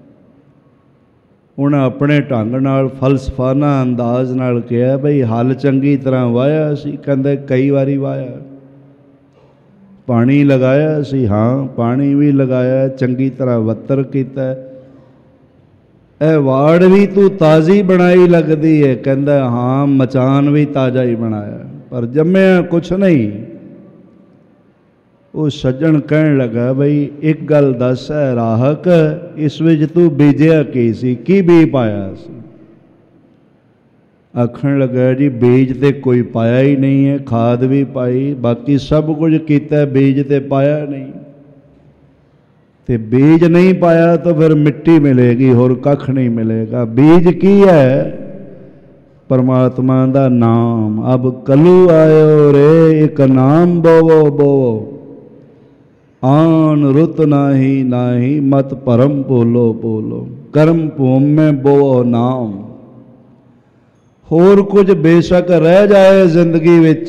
उन्हें अपने ढंग नाल फलसफाना अंदाज नाल कहा बई हल चंगी तरह वाया सी। कहंदे कई बारी वाया, पानी लगाया सी, हाँ पानी भी लगाया, चंगी तरह वत्तर किया, ए वाड़ भी तू ताज़ी बनाई लगती है। कहंदा हाँ मचान भी ताज़ा ही बनाया, पर जम्मिया कुछ नहीं। वो सज्जन कहन लगा बई एक गल दस है राहक, इस विच तू बीजिया की सी, की बी पाया सी? आखण लगा जी बीज ते कोई पाया ही नहीं है, खाद भी पाई, बाकी सब कुछ किया, बीज ते पाया नहीं। ते बीज नहीं पाया तो फिर मिट्टी मिलेगी, होर कख नहीं मिलेगा। बीज की है? परमात्मा दा नाम। अब कलू आयो रे एक नाम बोवो बोवो, आन रुत नाही नाही मत परम बोलो बोलो, कर्म भूम में बोवो नाम। होर कुछ बेशक रह जाए जिंदगी विच,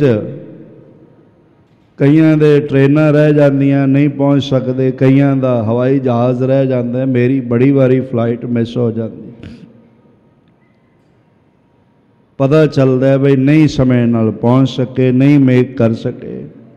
कईयां दे ट्रेनां रह जांदियां नहीं पहुँच सकते, कईयां दा हवाई जहाज़ रह जाता, मेरी बड़ी बारी फ्लाइट मिस हो जाती। पता चलता है बई नहीं समय नाल पहुँच सके, नहीं मेक कर सके।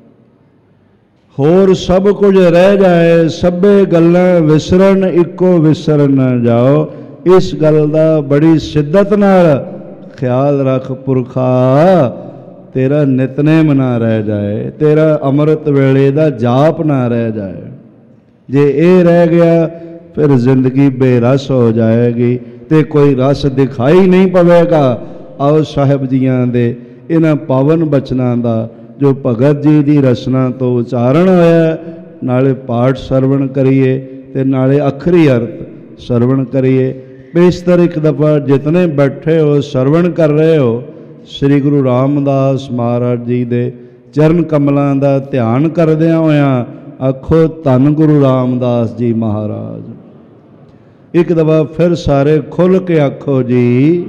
होर सब कुछ रह जाए, सभे गल्लां विसरन इको विसर न जाओ। इस गल दा बड़ी शिद्दत नाल ख्याल रख पुरखा, तेरा नितनेम ना रह जाए, तेरा अमृत वेले दा जाप ना रह जाए। जे ये रह गया ਫਿਰ ਜ਼ਿੰਦਗੀ ਬੇਰਸ ਹੋ ਜਾਏਗੀ ਤੇ ਕੋਈ ਰਸ ਦਿਖਾਈ ਨਹੀਂ ਪਵੇਗਾ। ਆਓ ਸਾਹਿਬ ਜੀਆਂ ਦੇ ਇਹਨਾਂ ਪਾਵਨ ਬਚਨਾਂ ਦਾ ਜੋ ਭਗਤ ਜੀ ਦੀ ਰਸਨਾ ਤੋਂ ਉਚਾਰਨ ਹੋਇਆ, ਨਾਲੇ ਪਾਠ ਸਰਵਣ ਕਰੀਏ ਤੇ ਨਾਲੇ ਅਖਰੀ ਅਰਥ ਸਰਵਣ ਕਰੀਏ। ਬੇਸ਼ਤਰ ਇੱਕ ਦਫਾ ਜਿਤਨੇ ਬੈਠੇ ਹੋ ਸਰਵਣ ਕਰ ਰਹੇ ਹੋ, ਸ੍ਰੀ ਗੁਰੂ ਰਾਮਦਾਸ ਮਹਾਰਾਜ ਜੀ ਦੇ ਚਰਨ ਕਮਲਾਂ ਦਾ ਧਿਆਨ ਕਰਦਿਆਂ ਹੋਇਆਂ ਆਖੋ ਧੰਨ ਗੁਰੂ ਰਾਮਦਾਸ ਜੀ ਮਹਾਰਾਜ। ਇੱਕ ਦਫਾ ਫਿਰ ਸਾਰੇ ਖੁੱਲ੍ਹ ਕੇ ਆਖੋ ਜੀ।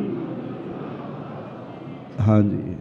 ਹਾਂਜੀ।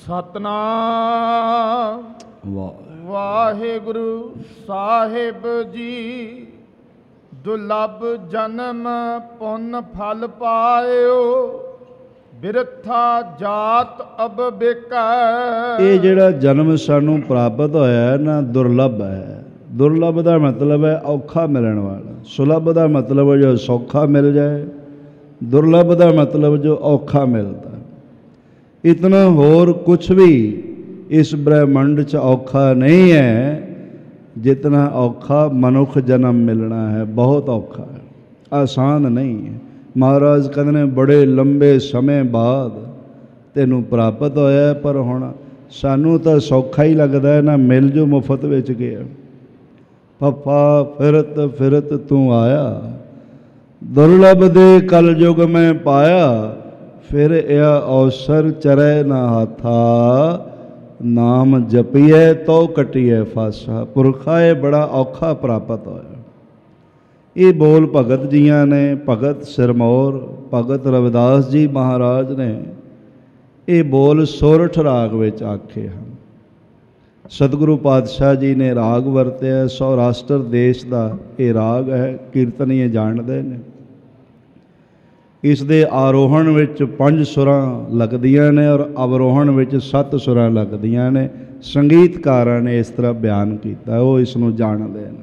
ਸਤਨਾਮ ਵਾਹ ਵਾਹਿਗੁਰੂ ਸਾਹਿਬ ਜੀ। ਦੁਲਭ ਜਨਮ ਪੁੰਨ ਫਲ ਪਾਇਓ, ਬਿਰਥਾ ਜਾਤ ਅਬ ਬਿਕੈ। ਇਹ ਜਿਹੜਾ ਜਨਮ ਸਾਨੂੰ ਪ੍ਰਾਪਤ ਹੋਇਆ ਨਾ, ਦੁਰਲਭ ਹੈ। ਦੁਰਲਭ ਦਾ ਮਤਲਬ ਹੈ ਔਖਾ ਮਿਲਣ ਵਾਲਾ। ਸੁਲਭ ਦਾ ਮਤਲਬ ਜੋ ਸੌਖਾ ਮਿਲ ਜਾਏ, ਦੁਰਲਭ ਦਾ ਮਤਲਬ ਜੋ ਔਖਾ ਮਿਲਦਾ। ਇਤਨਾ ਹੋਰ ਕੁਛ ਵੀ ਇਸ ਬ੍ਰਹਿਮੰਡ 'ਚ ਔਖਾ ਨਹੀਂ ਹੈ ਜਿਤਨਾ ਔਖਾ ਮਨੁੱਖ ਜਨਮ ਮਿਲਣਾ ਹੈ। ਬਹੁਤ ਔਖਾ ਹੈ, ਆਸਾਨ ਨਹੀਂ ਹੈ। ਮਹਾਰਾਜ ਕਹਿੰਦੇ ਨੇ ਬੜੇ ਲੰਬੇ ਸਮੇਂ ਬਾਅਦ ਤੈਨੂੰ ਪ੍ਰਾਪਤ ਹੋਇਆ, ਪਰ ਹੁਣ ਸਾਨੂੰ ਤਾਂ ਸੌਖਾ ਹੀ ਲੱਗਦਾ ਹੈ ਨਾ, ਮਿਲ ਜੋ ਮੁਫਤ ਵਿੱਚ ਗਿਆ। ਫੱਫਾ ਫਿਰਤ ਫਿਰਤ ਤੂੰ ਆਇਆ, ਦੁਰਲਭ ਦੇ ਕਲਯੁਗ ਮੈਂ ਪਾਇਆ। ਫਿਰ ਇਹ ਅਵਸਰ ਚਰੈ ਨਾ ਹਾਥਾ, ਨਾਮ ਜਪੀਏ ਤੋ ਕਟੀਏ ਫਾਸਾ। ਪੁਰਖਾ ਇਹ ਬੜਾ ਔਖਾ ਪ੍ਰਾਪਤ ਹੋਇਆ। ਇਹ ਬੋਲ ਭਗਤ ਜੀਆਂ ਨੇ, ਭਗਤ ਸਿਰਮੌਰ ਭਗਤ ਰਵਿਦਾਸ ਜੀ ਮਹਾਰਾਜ ਨੇ ਇਹ ਬੋਲ ਸੋਰਠ ਰਾਗ ਵਿੱਚ ਆਖੇ ਹਨ। ਸਤਿਗੁਰੂ ਪਾਤਸ਼ਾਹ ਜੀ ਨੇ ਰਾਗ ਵਰਤਿਆ, ਸੌਰਾਸ਼ਟਰ ਦੇਸ਼ ਦਾ ਇਹ ਰਾਗ ਹੈ, ਕੀਰਤਨੀਏ ਜਾਣਦੇ ਨੇ। ਇਸ ਦੇ ਆਰੋਹਣ ਵਿੱਚ ਪੰਜ ਸੁਰਾਂ ਲੱਗਦੀਆਂ ਨੇ ਔਰ ਅਵਰੋਹਣ ਵਿੱਚ ਸੱਤ ਸੁਰਾਂ ਲੱਗਦੀਆਂ ਨੇ। ਸੰਗੀਤਕਾਰਾਂ ਨੇ ਇਸ ਤਰ੍ਹਾਂ ਬਿਆਨ ਕੀਤਾ, ਉਹ ਇਸ ਨੂੰ ਜਾਣਦੇ ਨੇ।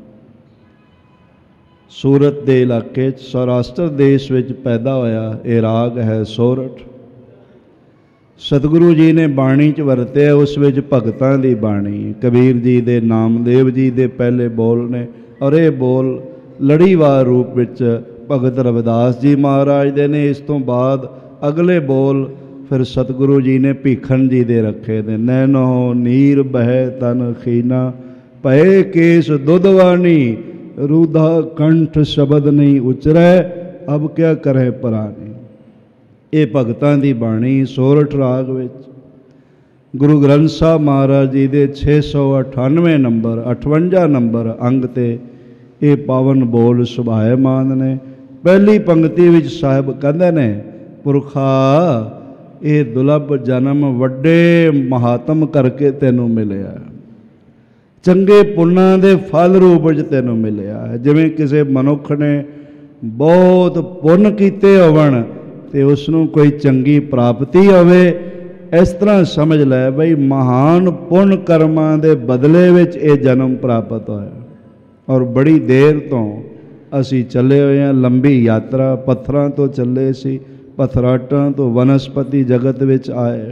ਸੂਰਤ ਦੇ ਇਲਾਕੇ 'ਚ ਸੌਰਾਸ਼ਟਰ ਦੇਸ਼ ਵਿੱਚ ਪੈਦਾ ਹੋਇਆ ਇਹ ਰਾਗ ਹੈ ਸੋਰਠ। ਸਤਿਗੁਰੂ ਜੀ ਨੇ ਬਾਣੀ 'ਚ ਵਰਤਿਆ, ਉਸ ਵਿੱਚ ਭਗਤਾਂ ਦੀ ਬਾਣੀ, ਕਬੀਰ ਜੀ ਦੇ, ਨਾਮਦੇਵ ਜੀ ਦੇ ਪਹਿਲੇ ਬੋਲ ਨੇ ਔਰ ਇਹ ਬੋਲ ਲੜੀਵਾਰ ਰੂਪ ਵਿੱਚ ਭਗਤ ਰਵਿਦਾਸ ਜੀ ਮਹਾਰਾਜ ਦੇ ਨੇ। ਇਸ ਤੋਂ ਬਾਅਦ ਅਗਲੇ ਬੋਲ ਫਿਰ ਸਤਿਗੁਰੂ ਜੀ ਨੇ ਭੀਖਣ ਜੀ ਦੇ ਰੱਖੇ ਨੇ। ਨੈਨੋ ਨੀਰ ਬਹਿ ਤਨ ਖੀਨਾ, ਪਏ ਕੇਸ ਦੁੱਧਵਾਨੀ, ਰੂਧਾ ਕੰਠ ਸ਼ਬਦ ਨਹੀਂ ਉਚਰੈ, ਅਬ ਕਿਆ ਕਰੇ ਪਰਾਨੀ। ਇਹ ਭਗਤਾਂ ਦੀ ਬਾਣੀ ਸੋਰਠ ਰਾਗ ਵਿੱਚ ਗੁਰੂ ਗ੍ਰੰਥ ਸਾਹਿਬ ਮਹਾਰਾਜ ਜੀ ਦੇ ਛੇ ਸੌ ਅਠਾਨਵੇਂ ਨੰਬਰ ਅਠਵੰਜਾ ਨੰਬਰ ਅੰਗ 'ਤੇ ਇਹ ਪਾਵਨ ਬੋਲ ਸੁਭਾਏਮਾਨ ਨੇ। ਪਹਿਲੀ ਪੰਕਤੀ ਵਿੱਚ ਸਾਹਿਬ ਕਹਿੰਦੇ ਨੇ, ਪੁਰਖਾ ਇਹ ਦੁਲਭ ਜਨਮ ਵੱਡੇ ਮਹਾਤਮ ਕਰਕੇ ਤੈਨੂੰ ਮਿਲਿਆ, ਚੰਗੇ ਪੁੰਨਾਂ ਦੇ ਫਲ ਰੂਪ ਵਿੱਚ ਤੈਨੂੰ ਮਿਲਿਆ ਹੈ। ਜਿਵੇਂ ਕਿਸੇ ਮਨੁੱਖ ਨੇ ਬਹੁਤ ਪੁੰਨ ਕੀਤੇ ਹੋਵਣ ਤੇ ਉਸ ਨੂੰ ਕੋਈ ਚੰਗੀ ਪ੍ਰਾਪਤੀ ਹੋਵੇ, ਇਸ ਤਰ੍ਹਾਂ ਸਮਝ ਲੈ ਬਈ ਮਹਾਨ ਪੁੰਨ ਕਰਮਾਂ ਦੇ ਬਦਲੇ ਵਿੱਚ ਇਹ ਜਨਮ ਪ੍ਰਾਪਤ ਹੋਇਆ। ਔਰ ਬੜੀ ਦੇਰ ਤੋਂ ਅਸੀਂ ਚੱਲੇ ਹੋਏ ਹਾਂ, ਲੰਬੀ ਯਾਤਰਾ, ਪੱਥਰਾਂ ਤੋਂ ਚੱਲੇ ਸੀ, ਪਥਰਾਟਾਂ ਤੋਂ ਵਨਸਪਤੀ ਜਗਤ ਵਿੱਚ ਆਏ,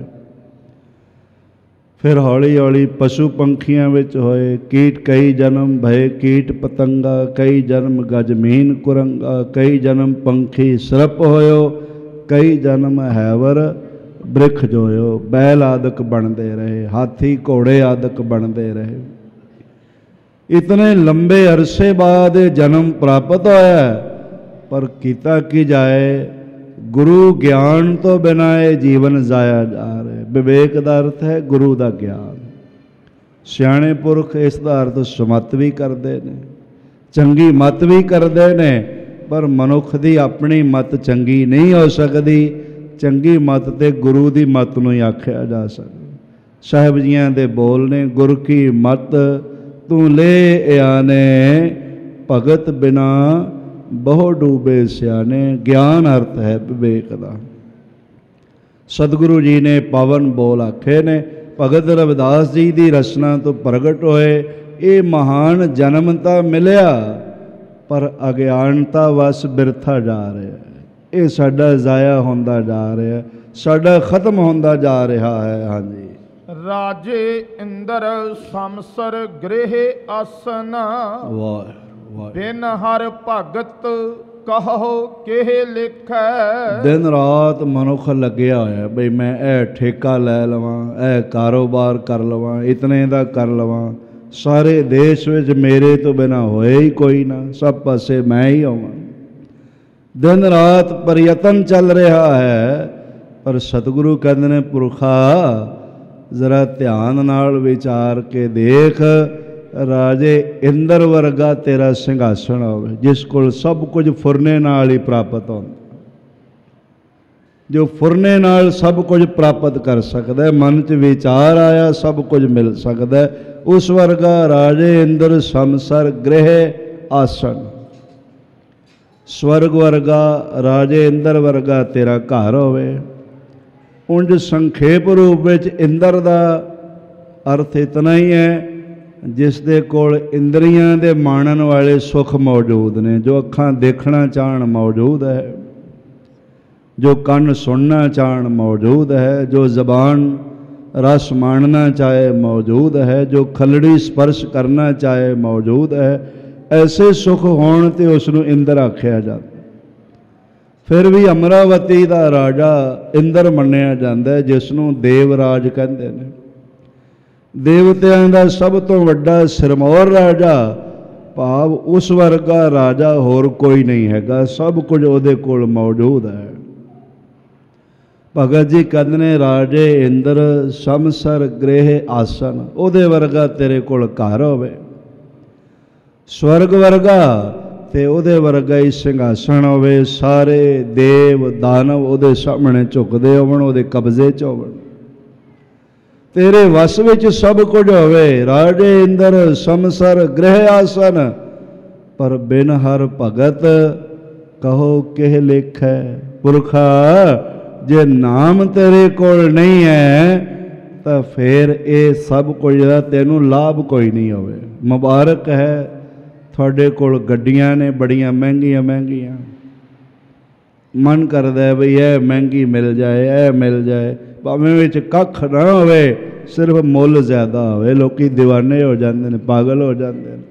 ਫਿਰ ਹੌਲੀ ਹੌਲੀ ਪਸ਼ੂ ਪੰਖੀਆਂ ਵਿੱਚ ਹੋਏ। ਕੀਟ ਕਈ ਜਨਮ ਭਏ ਕੀਟ ਪਤੰਗਾ, ਕਈ ਜਨਮ ਗਜਮੀਨ ਕੁਰੰਗਾ, ਕਈ ਜਨਮ ਪੰਖੀ ਸਰਪ ਹੋਇਓ, ਕਈ ਜਨਮ ਹੈਵਰ ਬ੍ਰਿਖ ਜੋਇਓ। ਬੈਲ ਆਦਿਕ ਬਣਦੇ ਰਹੇ, ਹਾਥੀ ਘੋੜੇ ਆਦਿਕ ਬਣਦੇ ਰਹੇ। ਇਤਨੇ ਲੰਬੇ ਅਰਸੇ ਬਾਅਦ ਇਹ ਜਨਮ ਪ੍ਰਾਪਤ ਹੋਇਆ, ਪਰ ਕੀਤਾ ਕੀ ਜਾਏ, ਗੁਰੂ ਗਿਆਨ ਤੋਂ ਬਿਨਾਂ ਇਹ ਜੀਵਨ ਜਾਇਆ ਜਾ ਰਿਹਾ। ਵਿਵੇਕ ਦਾ ਅਰਥ ਹੈ ਗੁਰੂ ਦਾ ਗਿਆਨ। ਸਿਆਣੇ ਪੁਰਖ ਇਸ ਦਾ ਅਰਥ ਸੁਮਤ ਵੀ ਕਰਦੇ ਨੇ, ਚੰਗੀ ਮਤ ਵੀ ਕਰਦੇ ਨੇ, ਪਰ ਮਨੁੱਖ ਦੀ ਆਪਣੀ ਮਤ ਚੰਗੀ ਨਹੀਂ ਹੋ ਸਕਦੀ। ਚੰਗੀ ਮਤ ਤੇ ਗੁਰੂ ਦੀ ਮਤ ਨੂੰ ਹੀ ਆਖਿਆ ਜਾ ਸਕਦਾ। ਸਾਹਿਬ ਜੀਆਂ ਦੇ ਬੋਲ ਨੇ, ਗੁਰ ਕੀ ਮਤ ਤੂੰ ਲੈ ਆਨੇ, ਭਗਤ ਬਿਨਾ ਬਹੁ ਡੂਬੇ ਸਿਆਣੇ। ਗਿਆਨ ਅਰਥ ਹੈ ਵਿਵੇਕ ਦਾ। ਸਤਿਗੁਰੂ ਜੀ ਨੇ ਪਾਵਨ ਬੋਲ ਆਖੇ ਨੇ, ਭਗਤ ਰਵਿਦਾਸ ਜੀ ਦੀ ਰਚਨਾ ਤੋਂ ਪ੍ਰਗਟ ਹੋਏ। ਇਹ ਮਹਾਨ ਜਨਮ ਤਾਂ ਮਿਲਿਆ, ਪਰ ਅਗਿਆਨਤਾ ਵਸ ਬਿਰਥਾ ਜਾ ਰਿਹਾ। ਇਹ ਸਾਡਾ ਜ਼ਾਇਆ ਹੁੰਦਾ ਜਾ ਰਿਹਾ, ਸਾਡਾ ਖਤਮ ਹੁੰਦਾ ਜਾ ਰਿਹਾ ਹੈ। ਹਾਂਜੀ। ਰਾਜੇ ਇੰਦਰ ਸਮਸਰ ਗ੍ਰਹਿ ਆਸਨ, ਵਾਹ ਬਿਨ ਹਰ ਭਗਤ ਕਹੋ ਕਿਹ ਲਿਖੈ। ਦਿਨ ਰਾਤ ਮਨੁੱਖ ਲੱਗਿਆ ਹੋਇਆ ਬਈ ਮੈਂ ਇਹ ਠੇਕਾ ਲੈ ਲਵਾਂ, ਇਹ ਕਾਰੋਬਾਰ ਕਰ ਲਵਾਂ, ਇਤਨੇ ਦਾ ਕਰ ਲਵਾਂ, ਸਾਰੇ ਦੇਸ਼ ਵਿੱਚ ਮੇਰੇ ਤੋਂ ਬਿਨਾਂ ਹੋਏ ਹੀ ਕੋਈ ਨਾ, ਸਭ ਪਾਸੇ ਮੈਂ ਹੀ ਹੋਵਾਂ। ਦਿਨ ਰਾਤ ਪ੍ਰਯਤਨ ਚੱਲ ਰਿਹਾ ਹੈ, ਪਰ ਸਤਿਗੁਰੂ ਕਹਿੰਦੇ ਨੇ ਪੁਰਖਾ ਜ਼ਰਾ ਧਿਆਨ ਨਾਲ ਵਿਚਾਰ ਕੇ ਦੇਖ, ਰਾਜੇ ਇੰਦਰ ਵਰਗਾ ਤੇਰਾ ਸਿੰਘਾਸਣ ਹੋਵੇ ਜਿਸ ਕੋਲ ਸਭ ਕੁਝ ਫੁਰਨੇ ਨਾਲ ਹੀ ਪ੍ਰਾਪਤ ਹੁੰਦਾ, ਜੋ ਫੁਰਨੇ ਨਾਲ ਸਭ ਕੁਝ ਪ੍ਰਾਪਤ ਕਰ ਸਕਦਾ, ਮਨ 'ਚ ਵਿਚਾਰ ਆਇਆ ਸਭ ਕੁਝ ਮਿਲ ਸਕਦਾ, ਉਸ ਵਰਗਾ ਰਾਜੇ ਇੰਦਰ ਸੰਸਰ ਗ੍ਰਹਿ ਆਸਣ, ਸਵਰਗ ਵਰਗਾ ਰਾਜੇ ਇੰਦਰ ਵਰਗਾ ਤੇਰਾ ਘਰ ਹੋਵੇ। ਉਂਝ ਸੰਖੇਪ ਰੂਪ ਵਿੱਚ ਇੰਦਰ ਦਾ ਅਰਥ ਇਤਨਾ ਹੀ ਹੈ ਜਿਸ ਦੇ ਕੋਲ ਇੰਦਰੀਆਂ ਦੇ ਮਾਣਨ ਵਾਲੇ ਸੁੱਖ ਮੌਜੂਦ ਨੇ, ਜੋ ਅੱਖਾਂ ਦੇਖਣਾ ਚਾਹਣ ਮੌਜੂਦ ਹੈ, ਜੋ ਕੰਨ ਸੁਣਨਾ ਚਾਹਣ ਮੌਜੂਦ ਹੈ, ਜੋ ਜ਼ਬਾਨ ਰਸ ਮਾਣਨਾ ਚਾਹੇ ਮੌਜੂਦ ਹੈ, ਜੋ ਖਲੜੀ ਸਪਰਸ਼ ਕਰਨਾ ਚਾਹੇ ਮੌਜੂਦ ਹੈ। ਐਸੇ ਸੁੱਖ ਹੋਣ ਤੇ ਉਸ ਨੂੰ ਇੰਦਰ ਆਖਿਆ ਜਾਂਦਾ। ਫਿਰ ਵੀ ਅਮਰਾਵਤੀ ਦਾ ਰਾਜਾ ਇੰਦਰ ਮੰਨਿਆ ਜਾਂਦਾ, ਜਿਸ ਨੂੰ ਦੇਵਰਾਜ ਕਹਿੰਦੇ ਨੇ। ਦੇਵਤਿਆਂ ਦਾ ਸਭ ਤੋਂ ਵੱਡਾ ਸਿਰਮੌਰ ਰਾਜਾ, ਭਾਵ ਉਸ ਵਰਗਾ ਰਾਜਾ ਹੋਰ ਕੋਈ ਨਹੀਂ ਹੈਗਾ, ਸਭ ਕੁਝ ਉਹਦੇ ਕੋਲ ਮੌਜੂਦ ਹੈ। ਭਗਤ ਜੀ ਕਹਿੰਦੇ ਨੇ ਰਾਜੇ ਇੰਦਰ ਸੰਸਰ ਗ੍ਰਹਿ ਆਸਨ, ਉਹਦੇ ਵਰਗਾ ਤੇਰੇ ਕੋਲ ਘਰ ਹੋਵੇ, ਸਵਰਗ ਵਰਗਾ ਤੇ ਉਹਦੇ ਵਰਗਾ ਹੀ ਸਿੰਘਾਸਣ ਹੋਵੇ, ਸਾਰੇ ਦੇਵ ਦਾਨਵ ਉਹਦੇ ਸਾਹਮਣੇ ਝੁਕਦੇ ਹੋਵਣ, ਉਹਦੇ ਕਬਜ਼ੇ 'ਚ ਹੋਵਣ, ਤੇਰੇ ਵਸ ਵਿੱਚ ਸਭ ਕੁਝ ਹੋਵੇ। ਰਾਜੇ ਇੰਦਰ ਸੰਸਰ ਗ੍ਰਹਿ ਆਸਨ, ਪਰ ਬਿਨ ਹਰ ਭਗਤ ਕਹੋ ਕਿਹ ਲੇਖੈ। ਪੁਰਖਾ ਜੇ ਨਾਮ ਤੇਰੇ ਕੋਲ ਨਹੀਂ ਹੈ ਤਾਂ ਫਿਰ ਇਹ ਸਭ ਕੁਝ ਦਾ ਤੈਨੂੰ ਲਾਭ ਕੋਈ ਨਹੀਂ ਹੋਵੇ। ਮੁਬਾਰਕ ਹੈ ਤੁਹਾਡੇ ਕੋਲ ਗੱਡੀਆਂ ਨੇ ਬੜੀਆਂ ਮਹਿੰਗੀਆਂ ਮਹਿੰਗੀਆਂ, ਮਨ ਕਰਦਾ ਬਈ ਇਹ ਮਹਿੰਗੀ ਮਿਲ ਜਾਏ, ਇਹ ਮਿਲ ਜਾਏ, ਭਾਵੇਂ ਵਿੱਚ ਕੱਖ ਨਾ ਹੋਵੇ, ਸਿਰਫ ਮੁੱਲ ਜ਼ਿਆਦਾ ਹੋਵੇ, ਲੋਕੀ ਦੀਵਾਨੇ ਹੋ ਜਾਂਦੇ ਨੇ, ਪਾਗਲ ਹੋ ਜਾਂਦੇ ਨੇ,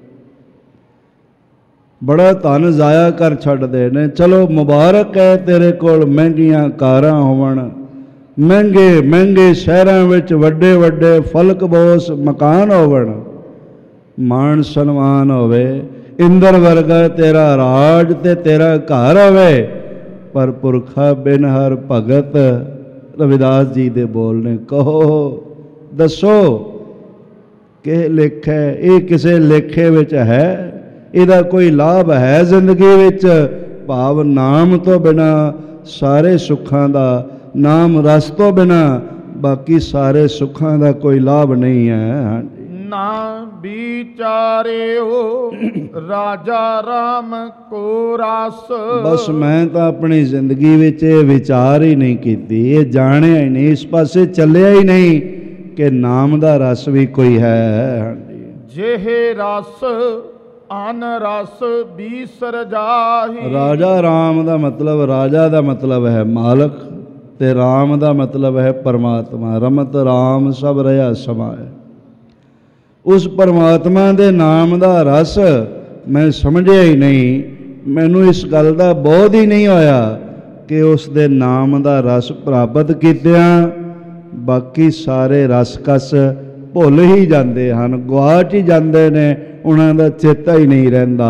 ਬੜਾ ਧਨ ਜ਼ਾਇਆ ਕਰ ਛੱਡਦੇ ਨੇ। ਚਲੋ ਮੁਬਾਰਕ ਹੈ ਤੇਰੇ ਕੋਲ ਮਹਿੰਗੀਆਂ ਕਾਰਾਂ ਹੋਵਣ, ਮਹਿੰਗੇ ਮਹਿੰਗੇ ਸ਼ਹਿਰਾਂ ਵਿੱਚ ਵੱਡੇ ਵੱਡੇ ਫਲਕਬੋਸ ਮਕਾਨ ਹੋਵਣ, ਮਾਣ ਸਨਮਾਨ ਹੋਵੇ, ਇੰਦਰ ਵਰਗਾ ਤੇਰਾ ਰਾਜ ਤੇ ਤੇਰਾ ਘਰ ਹੋਵੇ, ਪਰ ਪੁਰਖਾ ਬਿਨ ਹਰ ਭਗਤ। ਰਵਿਦਾਸ ਜੀ ਦੇ ਬੋਲ ਨੇ, ਕਹੋ ਦੱਸੋ ਕਿ ਲੇਖੇ, ਇਹ ਕਿਸੇ ਲੇਖੇ ਵਿੱਚ ਹੈ, ਇਹਦਾ ਕੋਈ ਲਾਭ ਹੈ ਜ਼ਿੰਦਗੀ ਵਿੱਚ? ਭਾਵ ਨਾਮ ਤੋਂ ਬਿਨਾ ਸਾਰੇ ਸੁੱਖਾਂ ਦਾ, ਨਾਮ ਰਸ ਤੋਂ ਬਿਨਾ ਬਾਕੀ ਸਾਰੇ ਸੁੱਖਾਂ ਦਾ ਕੋਈ ਲਾਭ ਨਹੀਂ ਹੈ। ਹਾਂਜੀ, ਨਾ ਵਿਚਾਰਿਓ ਰਾਜਾ ਰਾਮ ਕੋ ਰਸ। ਬਸ ਮੈਂ ਤਾਂ ਆਪਣੀ ਜ਼ਿੰਦਗੀ ਵਿੱਚ ਇਹ ਵਿਚਾਰ ਹੀ ਨਹੀਂ ਕੀਤੀ, ਇਹ ਜਾਣਿਆ ਹੀ ਨਹੀਂ, ਇਸ ਪਾਸੇ ਚੱਲਿਆ ਹੀ ਨਹੀਂ ਕਿ ਨਾਮ ਦਾ ਰਸ ਵੀ ਕੋਈ ਹੈ। ਹਾਂਜੀ, ਜਿਹੇ ਰਸ ਅਨ ਰਸ ਬੀਸਰ ਜਾਹੀ। ਰਾਜਾ ਰਾਮ ਦਾ ਮਤਲਬ, ਰਾਜਾ ਦਾ ਮਤਲਬ ਹੈ ਮਾਲਕ, ਤੇ ਰਾਮ ਦਾ ਮਤਲਬ ਹੈ ਪਰਮਾਤਮਾ। ਰਮਤ ਰਾਮ ਸਭ ਰਹਾ ਸਮਾਏ। ਉਸ ਪਰਮਾਤਮਾ ਦੇ ਨਾਮ ਦਾ ਰਸ ਮੈਂ ਸਮਝਿਆ ਹੀ ਨਹੀਂ, ਮੈਨੂੰ ਇਸ ਗੱਲ ਦਾ ਬੋਧ ਹੀ ਨਹੀਂ ਹੋਇਆ ਕਿ ਉਸ ਦੇ ਨਾਮ ਦਾ ਰਸ ਪ੍ਰਾਪਤ ਕੀਤਿਆਂ ਬਾਕੀ ਸਾਰੇ ਰਸਕਸ ਭੁੱਲ ਹੀ ਜਾਂਦੇ ਹਨ, ਗੁਆਚ ਹੀ ਜਾਂਦੇ ਨੇ, ਉਹਨਾਂ ਦਾ ਚੇਤਾ ਹੀ ਨਹੀਂ ਰਹਿੰਦਾ।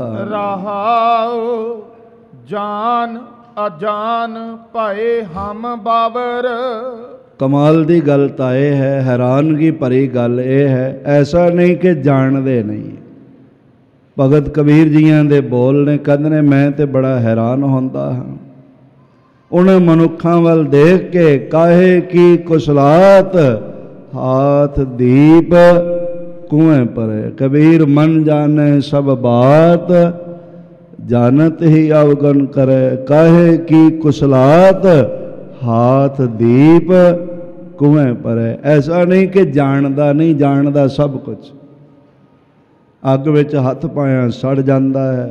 ਰਹਾਉ ਜਾਨ ਅਜਾਨ ਭਏ ਹਮ ਬਾਬਰ। ਕਮਾਲ ਦੀ ਗੱਲ ਤਾਂ ਇਹ ਹੈ, ਹੈਰਾਨਗੀ ਭਰੀ ਗੱਲ ਇਹ ਹੈ, ਐਸਾ ਨਹੀਂ ਕਿ ਜਾਣਦੇ ਨਹੀਂ। ਭਗਤ ਕਬੀਰ ਜੀਆਂ ਦੇ ਬੋਲ ਨੇ, ਕਹਿੰਦੇ ਨੇ ਮੈਂ ਤੇ ਬੜਾ ਹੈਰਾਨ ਹੁੰਦਾ ਹਾਂ ਉਹਨਾਂ ਮਨੁੱਖਾਂ ਵੱਲ ਦੇਖ ਕੇ, ਕਾਹੇ ਕੀ ਕੁਸਲਾਤ ਹਾਥ ਦੀਪ ਕੁਐਂ ਪਰੇ। ਕਬੀਰ ਮਨ ਜਾਣੇ ਸਭ ਬਾਤ, जानत ही अवगन करे। काहे की कुशलात हाथ दीप कुएं परे। ऐसा नहीं कि जानदा नहीं, जानदा सब कुछ। अग विच हथ पाया सड़ जाता है,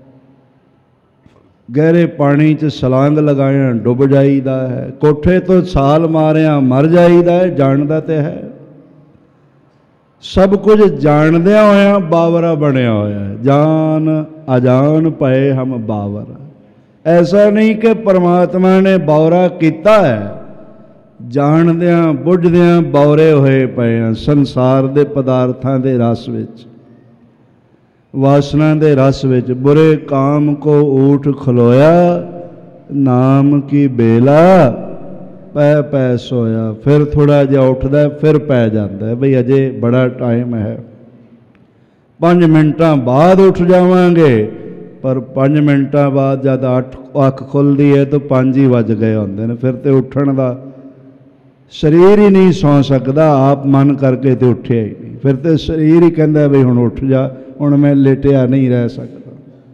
गहरे पानी च छलांग लगाया डुब जाईदा है, कोठे तो छाल मारिया मर जाईदा है, जानदा ते है। ਸਭ ਕੁਝ ਜਾਣਦਿਆਂ ਹੋਇਆਂ ਬਾਵਰਾ ਬਣਿਆ ਹੋਇਆ ਹੈ। ਜਾਨ ਅਜਾਨ ਪਏ ਹਮ ਬਾਵਰ। ਐਸਾ ਨਹੀਂ ਕਿ ਪਰਮਾਤਮਾ ਨੇ ਬਾਵਰਾ ਕੀਤਾ ਹੈ, ਜਾਣਦਿਆਂ ਬੁੱਝਦਿਆਂ ਬਾਵਰੇ ਹੋਏ ਪਏ ਹਾਂ ਸੰਸਾਰ ਦੇ ਪਦਾਰਥਾਂ ਦੇ ਰਸ ਵਿੱਚ, ਵਾਸਨਾ ਦੇ ਰਸ ਵਿੱਚ। ਬੁਰੇ ਕਾਮ ਕੋ ਊਠ ਖਲੋਇਆ, ਨਾਮ ਕੀ ਬੇਲਾ ਪੈ ਪੈ ਸੋਇਆ। ਫਿਰ ਥੋੜ੍ਹਾ ਜਿਹਾ ਉੱਠਦਾ, ਫਿਰ ਪੈ ਜਾਂਦਾ ਬਈ ਅਜੇ ਬੜਾ ਟਾਈਮ ਹੈ, ਪੰਜ ਮਿੰਟਾਂ ਬਾਅਦ ਉੱਠ ਜਾਵਾਂਗੇ। ਪਰ ਪੰਜ ਮਿੰਟਾਂ ਬਾਅਦ ਜਦ ਅੱਠ ਅੱਖ ਖੁੱਲ੍ਹਦੀ ਹੈ ਤਾਂ ਪੰਜ ਹੀ ਵੱਜ ਗਏ ਹੁੰਦੇ ਨੇ। ਫਿਰ ਤਾਂ ਉੱਠਣ ਦਾ ਸਰੀਰ ਹੀ ਨਹੀਂ ਸੌਂ ਸਕਦਾ, ਆਪ ਮਨ ਕਰਕੇ ਤੇ ਉੱਠਿਆ ਹੀ ਨਹੀਂ। ਫਿਰ ਤਾਂ ਸਰੀਰ ਹੀ ਕਹਿੰਦਾ ਬਈ ਹੁਣ ਉੱਠ ਜਾ, ਹੁਣ ਮੈਂ ਲੇਟਿਆ ਨਹੀਂ ਰਹਿ ਸਕਦਾ।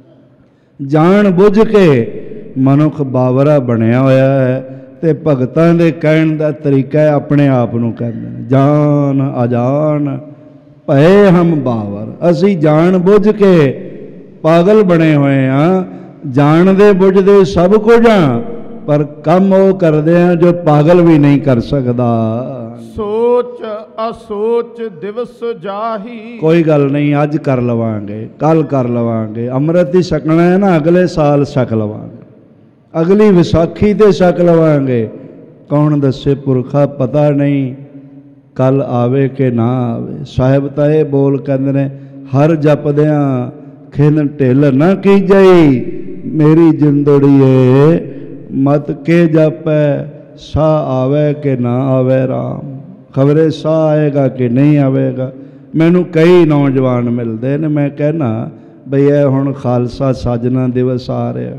ਜਾਣ ਬੁੱਝ ਕੇ ਮਨੁੱਖ ਬਾਵਰਾ ਬਣਿਆ ਹੋਇਆ ਹੈ ਤੇ ਭਗਤਾਂ ਦੇ ਕਹਿਣ ਦਾ ਤਰੀਕਾ ਹੈ, ਆਪਣੇ ਆਪ ਨੂੰ ਕਹਿੰਦੇ ਨੇ ਜਾਨ ਅਜਾਨ ਭਏ ਹਮ ਬਾਵਰ। ਅਸੀਂ ਜਾਣ ਬੁੱਝ ਕੇ ਪਾਗਲ ਬਣੇ ਹੋਏ ਹਾਂ, ਜਾਣਦੇ ਬੁੱਝਦੇ ਸਭ ਕੁਝ ਹਾਂ, ਪਰ ਕੰਮ ਉਹ ਕਰਦੇ ਹਾਂ ਜੋ ਪਾਗਲ ਵੀ ਨਹੀਂ ਕਰ ਸਕਦਾ। ਸੋਚ ਅਸੋਚ ਦਿਵਸ ਜਾਹੀ। ਕੋਈ ਗੱਲ ਨਹੀਂ, ਅੱਜ ਕਰ ਲਵਾਂਗੇ, ਕੱਲ ਕਰ ਲਵਾਂਗੇ। ਅੰਮ੍ਰਿਤ ਹੀ ਛਕਣਾ ਹੈ ਨਾ, ਅਗਲੇ ਸਾਲ ਛਕ ਲਵਾਂਗੇ, ਅਗਲੀ ਵਿਸਾਖੀ ਤੇ ਛਕ ਲਵਾਂਗੇ। ਕੌਣ ਦੱਸੇ ਪੁਰਖਾ, ਪਤਾ ਨਹੀਂ ਕੱਲ ਆਵੇ ਕਿ ਨਾ ਆਵੇ। ਸਾਹਿਬ ਤਾਂ ਇਹ ਬੋਲ ਕਹਿੰਦੇ ਨੇ, ਹਰ ਜਪਦਿਆਂ ਖਿਨ ਢਿੱਲ ਨਾ ਕੀਜਈ, ਮੇਰੀ ਜਿੰਦੜੀਏ ਮਤ ਕੇ ਜਪੈ, ਸਾਹ ਆਵੇ ਕਿ ਨਾ ਆਵੇ ਰਾਮ। ਖਬਰੇ ਸਾਹ ਆਏਗਾ ਕਿ ਨਹੀਂ ਆਵੇਗਾ। ਮੈਨੂੰ ਕਈ ਨੌਜਵਾਨ ਮਿਲਦੇ ਨੇ, ਮੈਂ ਕਹਿਣਾ ਬਈ ਇਹ ਹੁਣ ਖਾਲਸਾ ਸਾਜਨਾ ਦਿਵਸ ਆ ਰਿਹਾ,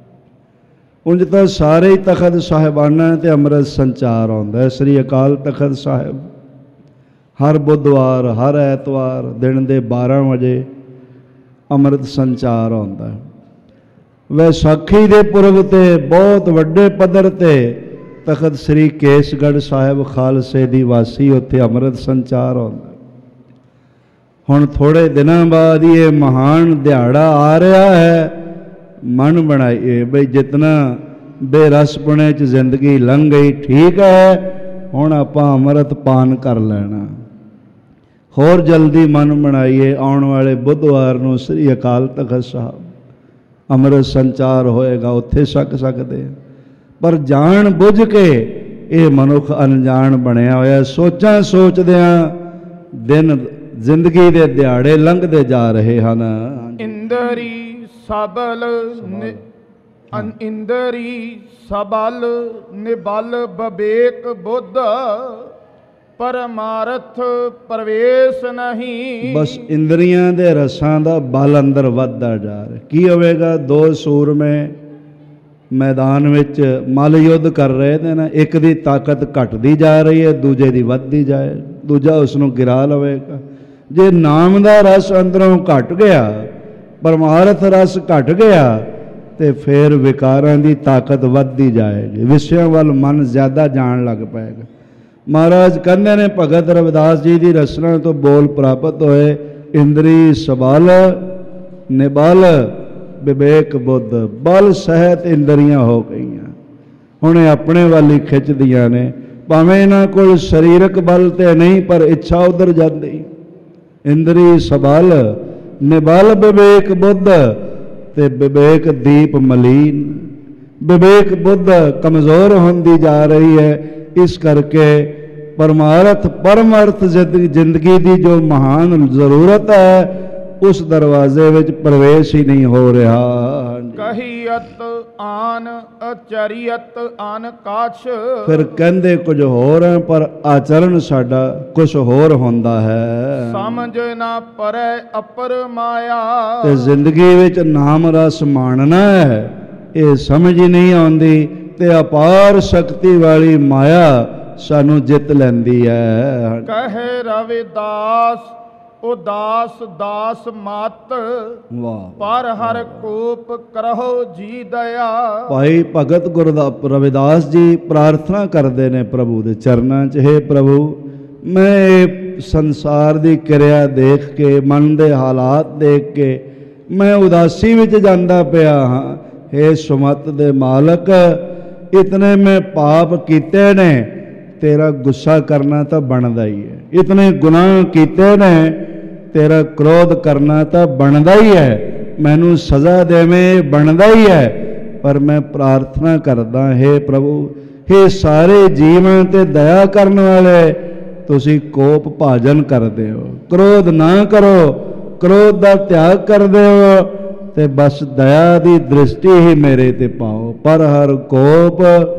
ਉਂਝ ਤਾਂ ਸਾਰੇ ਹੀ ਤਖਤ ਸਾਹਿਬਾਨਾਂ ਤੇ ਅੰਮ੍ਰਿਤ ਸੰਚਾਰ ਆਉਂਦਾ ਹੈ। ਸ੍ਰੀ ਅਕਾਲ ਤਖਤ ਸਾਹਿਬ ਹਰ ਬੁੱਧਵਾਰ ਹਰ ਐਤਵਾਰ ਦਿਨ ਦੇ ਬਾਰ੍ਹਾਂ ਵਜੇ ਅੰਮ੍ਰਿਤ ਸੰਚਾਰ ਆਉਂਦਾ ਹੈ। ਵਿਸਾਖੀ ਦੇ ਪੁਰਬ 'ਤੇ ਬਹੁਤ ਵੱਡੇ ਪੱਧਰ 'ਤੇ ਤਖਤ ਸ੍ਰੀ ਕੇਸਗੜ੍ਹ ਸਾਹਿਬ ਖਾਲਸੇ ਦੀ ਵਾਸੀ, ਉੱਥੇ ਅੰਮ੍ਰਿਤ ਸੰਚਾਰ ਆਉਂਦਾ। ਹੁਣ ਥੋੜ੍ਹੇ ਦਿਨਾਂ ਬਾਅਦ ਹੀ ਇਹ ਮਹਾਨ ਦਿਹਾੜਾ ਆ ਰਿਹਾ ਹੈ। ਮਨ ਬਣਾਈਏ ਬਈ ਜਿਤਨਾ ਬੇਰਸਪੁਣੇ 'ਚ ਜ਼ਿੰਦਗੀ ਲੰਘ ਗਈ ਠੀਕ ਹੈ, ਹੁਣ ਆਪਾਂ ਅੰਮ੍ਰਿਤ ਪਾਨ ਕਰ ਲੈਣਾ। ਹੋਰ ਜਲਦੀ ਮਨ ਬਣਾਈਏ, ਆਉਣ ਵਾਲੇ ਬੁੱਧਵਾਰ ਨੂੰ ਸ੍ਰੀ ਅਕਾਲ ਤਖਤ ਸਾਹਿਬ ਅੰਮ੍ਰਿਤ ਸੰਚਾਰ ਹੋਏਗਾ, ਉੱਥੇ ਛਕ ਸਕਦੇ। ਪਰ ਜਾਣ ਬੁੱਝ ਕੇ ਇਹ ਮਨੁੱਖ ਅਣਜਾਣ ਬਣਿਆ ਹੋਇਆ। ਸੋਚਾਂ ਸੋਚਦਿਆਂ ਦਿਨ ਜ਼ਿੰਦਗੀ ਦੇ ਦਿਹਾੜੇ ਲੰਘਦੇ ਜਾ ਰਹੇ ਹਨ। ਇੰਦਰੀ ਸਬਲ ਅਨ ਇੰਦਰੀ ਸਬਲ ਨਿਬਲ ਬਵੇਕ ਬੁੱਧ, ਪਰਮਾਰਥ ਪ੍ਰਵੇਸ਼ ਨਹੀਂ। ਬਸ ਇੰਦਰੀਆਂ ਦੇ ਰਸਾਂ ਦਾ ਬਲ ਅੰਦਰ ਵੱਧਦਾ ਜਾ ਰਿਹਾ। ਕੀ ਹੋਵੇਗਾ? ਦੋ ਸੂਰਮੇ ਮੈਦਾਨ ਵਿੱਚ ਮੱਲ ਯੁੱਧ ਕਰ ਰਹੇ ਨੇ ਨਾ, ਇੱਕ ਦੀ ਤਾਕਤ ਘਟਦੀ ਜਾ ਰਹੀ ਹੈ, ਦੂਜੇ ਦੀ ਵੱਧਦੀ ਜਾਏ, ਦੂਜਾ ਉਸ ਨੂੰ ਗਿਰਾ ਲਵੇਗਾ। ਜੇ ਨਾਮ ਦਾ ਰਸ ਅੰਦਰੋਂ ਘਟ ਗਿਆ, ਪਰਮਾਰਥ ਰਸ ਘਟ ਗਿਆ, ਤੇ ਫਿਰ ਵਿਕਾਰਾਂ ਦੀ ਤਾਕਤ ਵੱਧਦੀ ਜਾਏਗੀ, ਵਿਸ਼ਿਆਂ ਵੱਲ ਮਨ ਜ਼ਿਆਦਾ ਜਾਣ ਲੱਗ ਪਏਗਾ। ਮਹਾਰਾਜ ਕਹਿੰਦੇ ਨੇ, ਭਗਤ ਰਵਿਦਾਸ ਜੀ ਦੀ ਰਚਨਾ ਤੋਂ ਬੋਲ ਪ੍ਰਾਪਤ ਹੋਏ, ਇੰਦਰੀ ਸਬਲ ਨਿਬਲ ਵਿਵੇਕ ਬੁੱਧ। ਬਲ ਸਹਿਤ ਇੰਦਰੀਆਂ ਹੋ ਗਈਆਂ, ਹੁਣ ਇਹ ਆਪਣੇ ਵੱਲ ਹੀ ਖਿੱਚਦੀਆਂ ਨੇ। ਭਾਵੇਂ ਇਹਨਾਂ ਕੋਲ ਸਰੀਰਕ ਬਲ ਤੇ ਨਹੀਂ, ਪਰ ਇੱਛਾ ਉਧਰ ਜਾਂਦੀ। ਇੰਦਰੀ ਸਬਲ ਨਿਬਲ ਵਿਵੇਕ ਬੁੱਧ, ਤੇ ਵਿਵੇਕ ਦੀਪ ਮਲੀਨ। ਵਿਵੇਕ ਬੁੱਧ ਕਮਜ਼ੋਰ ਹੁੰਦੀ ਜਾ ਰਹੀ ਹੈ। ਇਸ ਕਰਕੇ ਪਰਮਾਰਥ ਪਰਮਅਰਥ ਜ਼ਿੰਦਗੀ ਦੀ ਜੋ ਮਹਾਨ ਜ਼ਰੂਰਤ ਹੈ, ਉਸ ਦਰਵਾਜ਼ੇ ਵਿੱਚ ਪ੍ਰਵੇਸ਼ ਹੀ ਨਹੀਂ ਹੋ ਰਿਹਾ। ਕਹੀਅਤ ਆਨ ਅਚਰੀਅਤ ਆਨ ਕਾਛ। ਫਿਰ ਕਹਿੰਦੇ ਕੁਝ ਹੋਰ ਹੈ, ਪਰ ਆਚਰਣ ਸਾਡਾ ਕੁਝ ਹੋਰ ਹੁੰਦਾ ਹੈ। ਸਮਝ ਨਾ ਪਰੈ ਅਪਰ ਮਾਇਆ। ਤੇ ਜ਼ਿੰਦਗੀ ਵਿੱਚ ਨਾਮ ਰਸ ਮਾਣਨਾ ਹੈ, ਇਹ ਸਮਝ ਹੀ ਨਹੀਂ ਆਉਂਦੀ, ਤੇ ਅਪਾਰ ਸ਼ਕਤੀ ਵਾਲੀ ਮਾਇਆ ਸਾਨੂੰ ਜਿੱਤ ਲੈਂਦੀ ਹੈ। ਕਹੇ ਰਵਿਦਾਸ ਉਦਾਸ ਦਾਸ ਮਤ, ਵਾਹ। ਪਰ ਹਰ ਕੋਪ ਕਰਹੁ ਜੀ ਦਇਆ। ਭਾਈ ਭਗਤ ਗੁਰਦਾਸ ਰਵਿਦਾਸ ਜੀ ਪ੍ਰਾਰਥਨਾ ਕਰਦੇ ਨੇ ਪ੍ਰਭੂ ਦੇ ਚਰਨਾਂ 'ਚ, ਹੇ ਪ੍ਰਭੂ, ਮੈਂ ਇਹ ਸੰਸਾਰ ਦੀ ਕਿਰਿਆ ਦੇਖ ਕੇ, ਮਨ ਦੇ ਹਾਲਾਤ ਦੇਖ ਕੇ ਮੈਂ ਉਦਾਸੀ ਵਿੱਚ ਜਾਂਦਾ ਪਿਆ ਹਾਂ। ਹੇ ਸੁਮਤ ਦੇ ਮਾਲਕ, ਇਤਨੇ ਮੈਂ ਪਾਪ ਕੀਤੇ ਨੇ तेरा गुस्सा करना तो बनता ही है। इतने गुनाह कीते ने, तेरा क्रोध करना तो बनता ही है। मैनू सज़ा देवें बनता ही है। पर मैं प्रार्थना करदा, हे प्रभु, हे सारे जीवां ते दया करन वाले, तुसी कोप भाजन करदे हो, क्रोध ना करो, क्रोध दा त्याग करदे हो, ते बस दया दी दृष्टि ही मेरे ते पाओ। पर हर कोप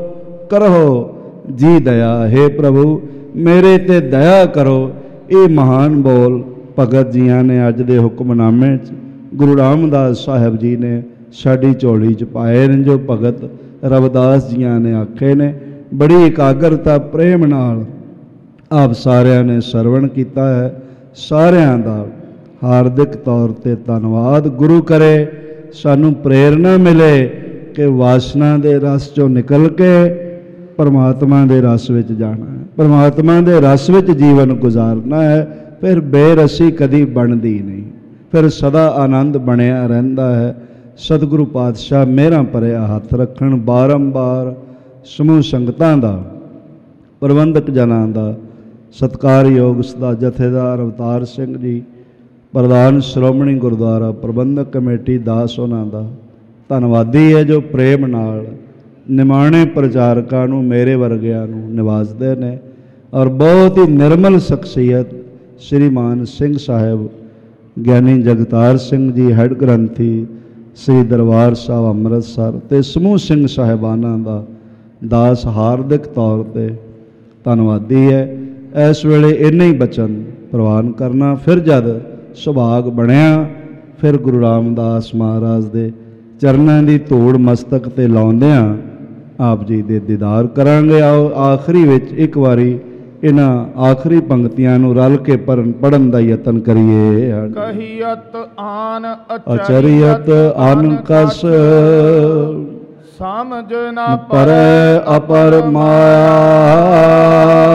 करो जी दया, हे प्रभु मेरे ते दया करो। ये महान बोल भगत जियां ने अज दे हुक्मनामे च गुरु रामदास साहब जी ने साडी झोली च पाए ने, जो भगत रविदास जियां ने आखे ने। बड़ी एकाग्रता प्रेम नाल आप सारिਆਂ ने सरवण किया है। सारिਆਂ दा हार्दिक तौर ते धन्नवाद। गुरु करे सानू प्रेरणा मिले कि वासना दे रस चों निकल के परमात्मा दे रस विच जाना है, परमात्मा दे रस विच जीवन गुजारना है। फिर बेरसी कदी बनदी नहीं, फिर सदा आनंद बनिया रहिंदा है। सतगुरु पातशाह मेहरां भरिया हथ रखण। बारंबार समूह संगतां दा, प्रबंधक जनां दा सत्कारयोग सदा जथेदार अवतार सिंह जी, प्रधान श्रोमणी गुरुद्वारा प्रबंधक कमेटी दास उन्हां दा धन्नवादी है, जो प्रेम नाल निमाणे प्रचारकां नूं मेरे वर्गियां नूं निवाजदे ने। और बहुत ही निर्मल शख्सियत श्रीमान सिंह साहब ਗਿਆਨੀ जगतार सिंह जी हैड ग्रंथी श्री दरबार साहब ਅੰਮ੍ਰਿਤਸਰ ਤੇ ਸਮੂਹ ਸਿੰਘ ਸਾਹਿਬਾਨਾਂ ਦਾ ਦਾਸ ਹਾਰਦਿਕ ਤੌਰ ਤੇ ਧੰਨਵਾਦੀ ਹੈ। इस वेले इन्ने ही बचन प्रवान करना। फिर जद सुभाग बनया, फिर गुरु रामदास महाराज दे चरनां दी धूड़ मस्तक ते लाउंदियां आप जी दे दीदार करांगे। आओ आखिरी विच एक वारी इन्हां आखिरी पंक्तियां नूं रल के पढ़न पढ़न दा यतन करिए। कहियत आन अचरियत अन कस, समझ न परै अपर माया।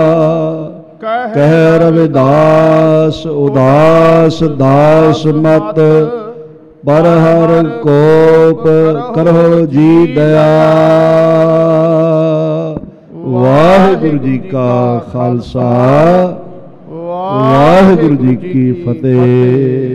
कह रविदास उदास दास मत, पर हर कोप करो जी दया। वाहिगुरु जी का खालसा, वाहिगुरु जी की फतेह।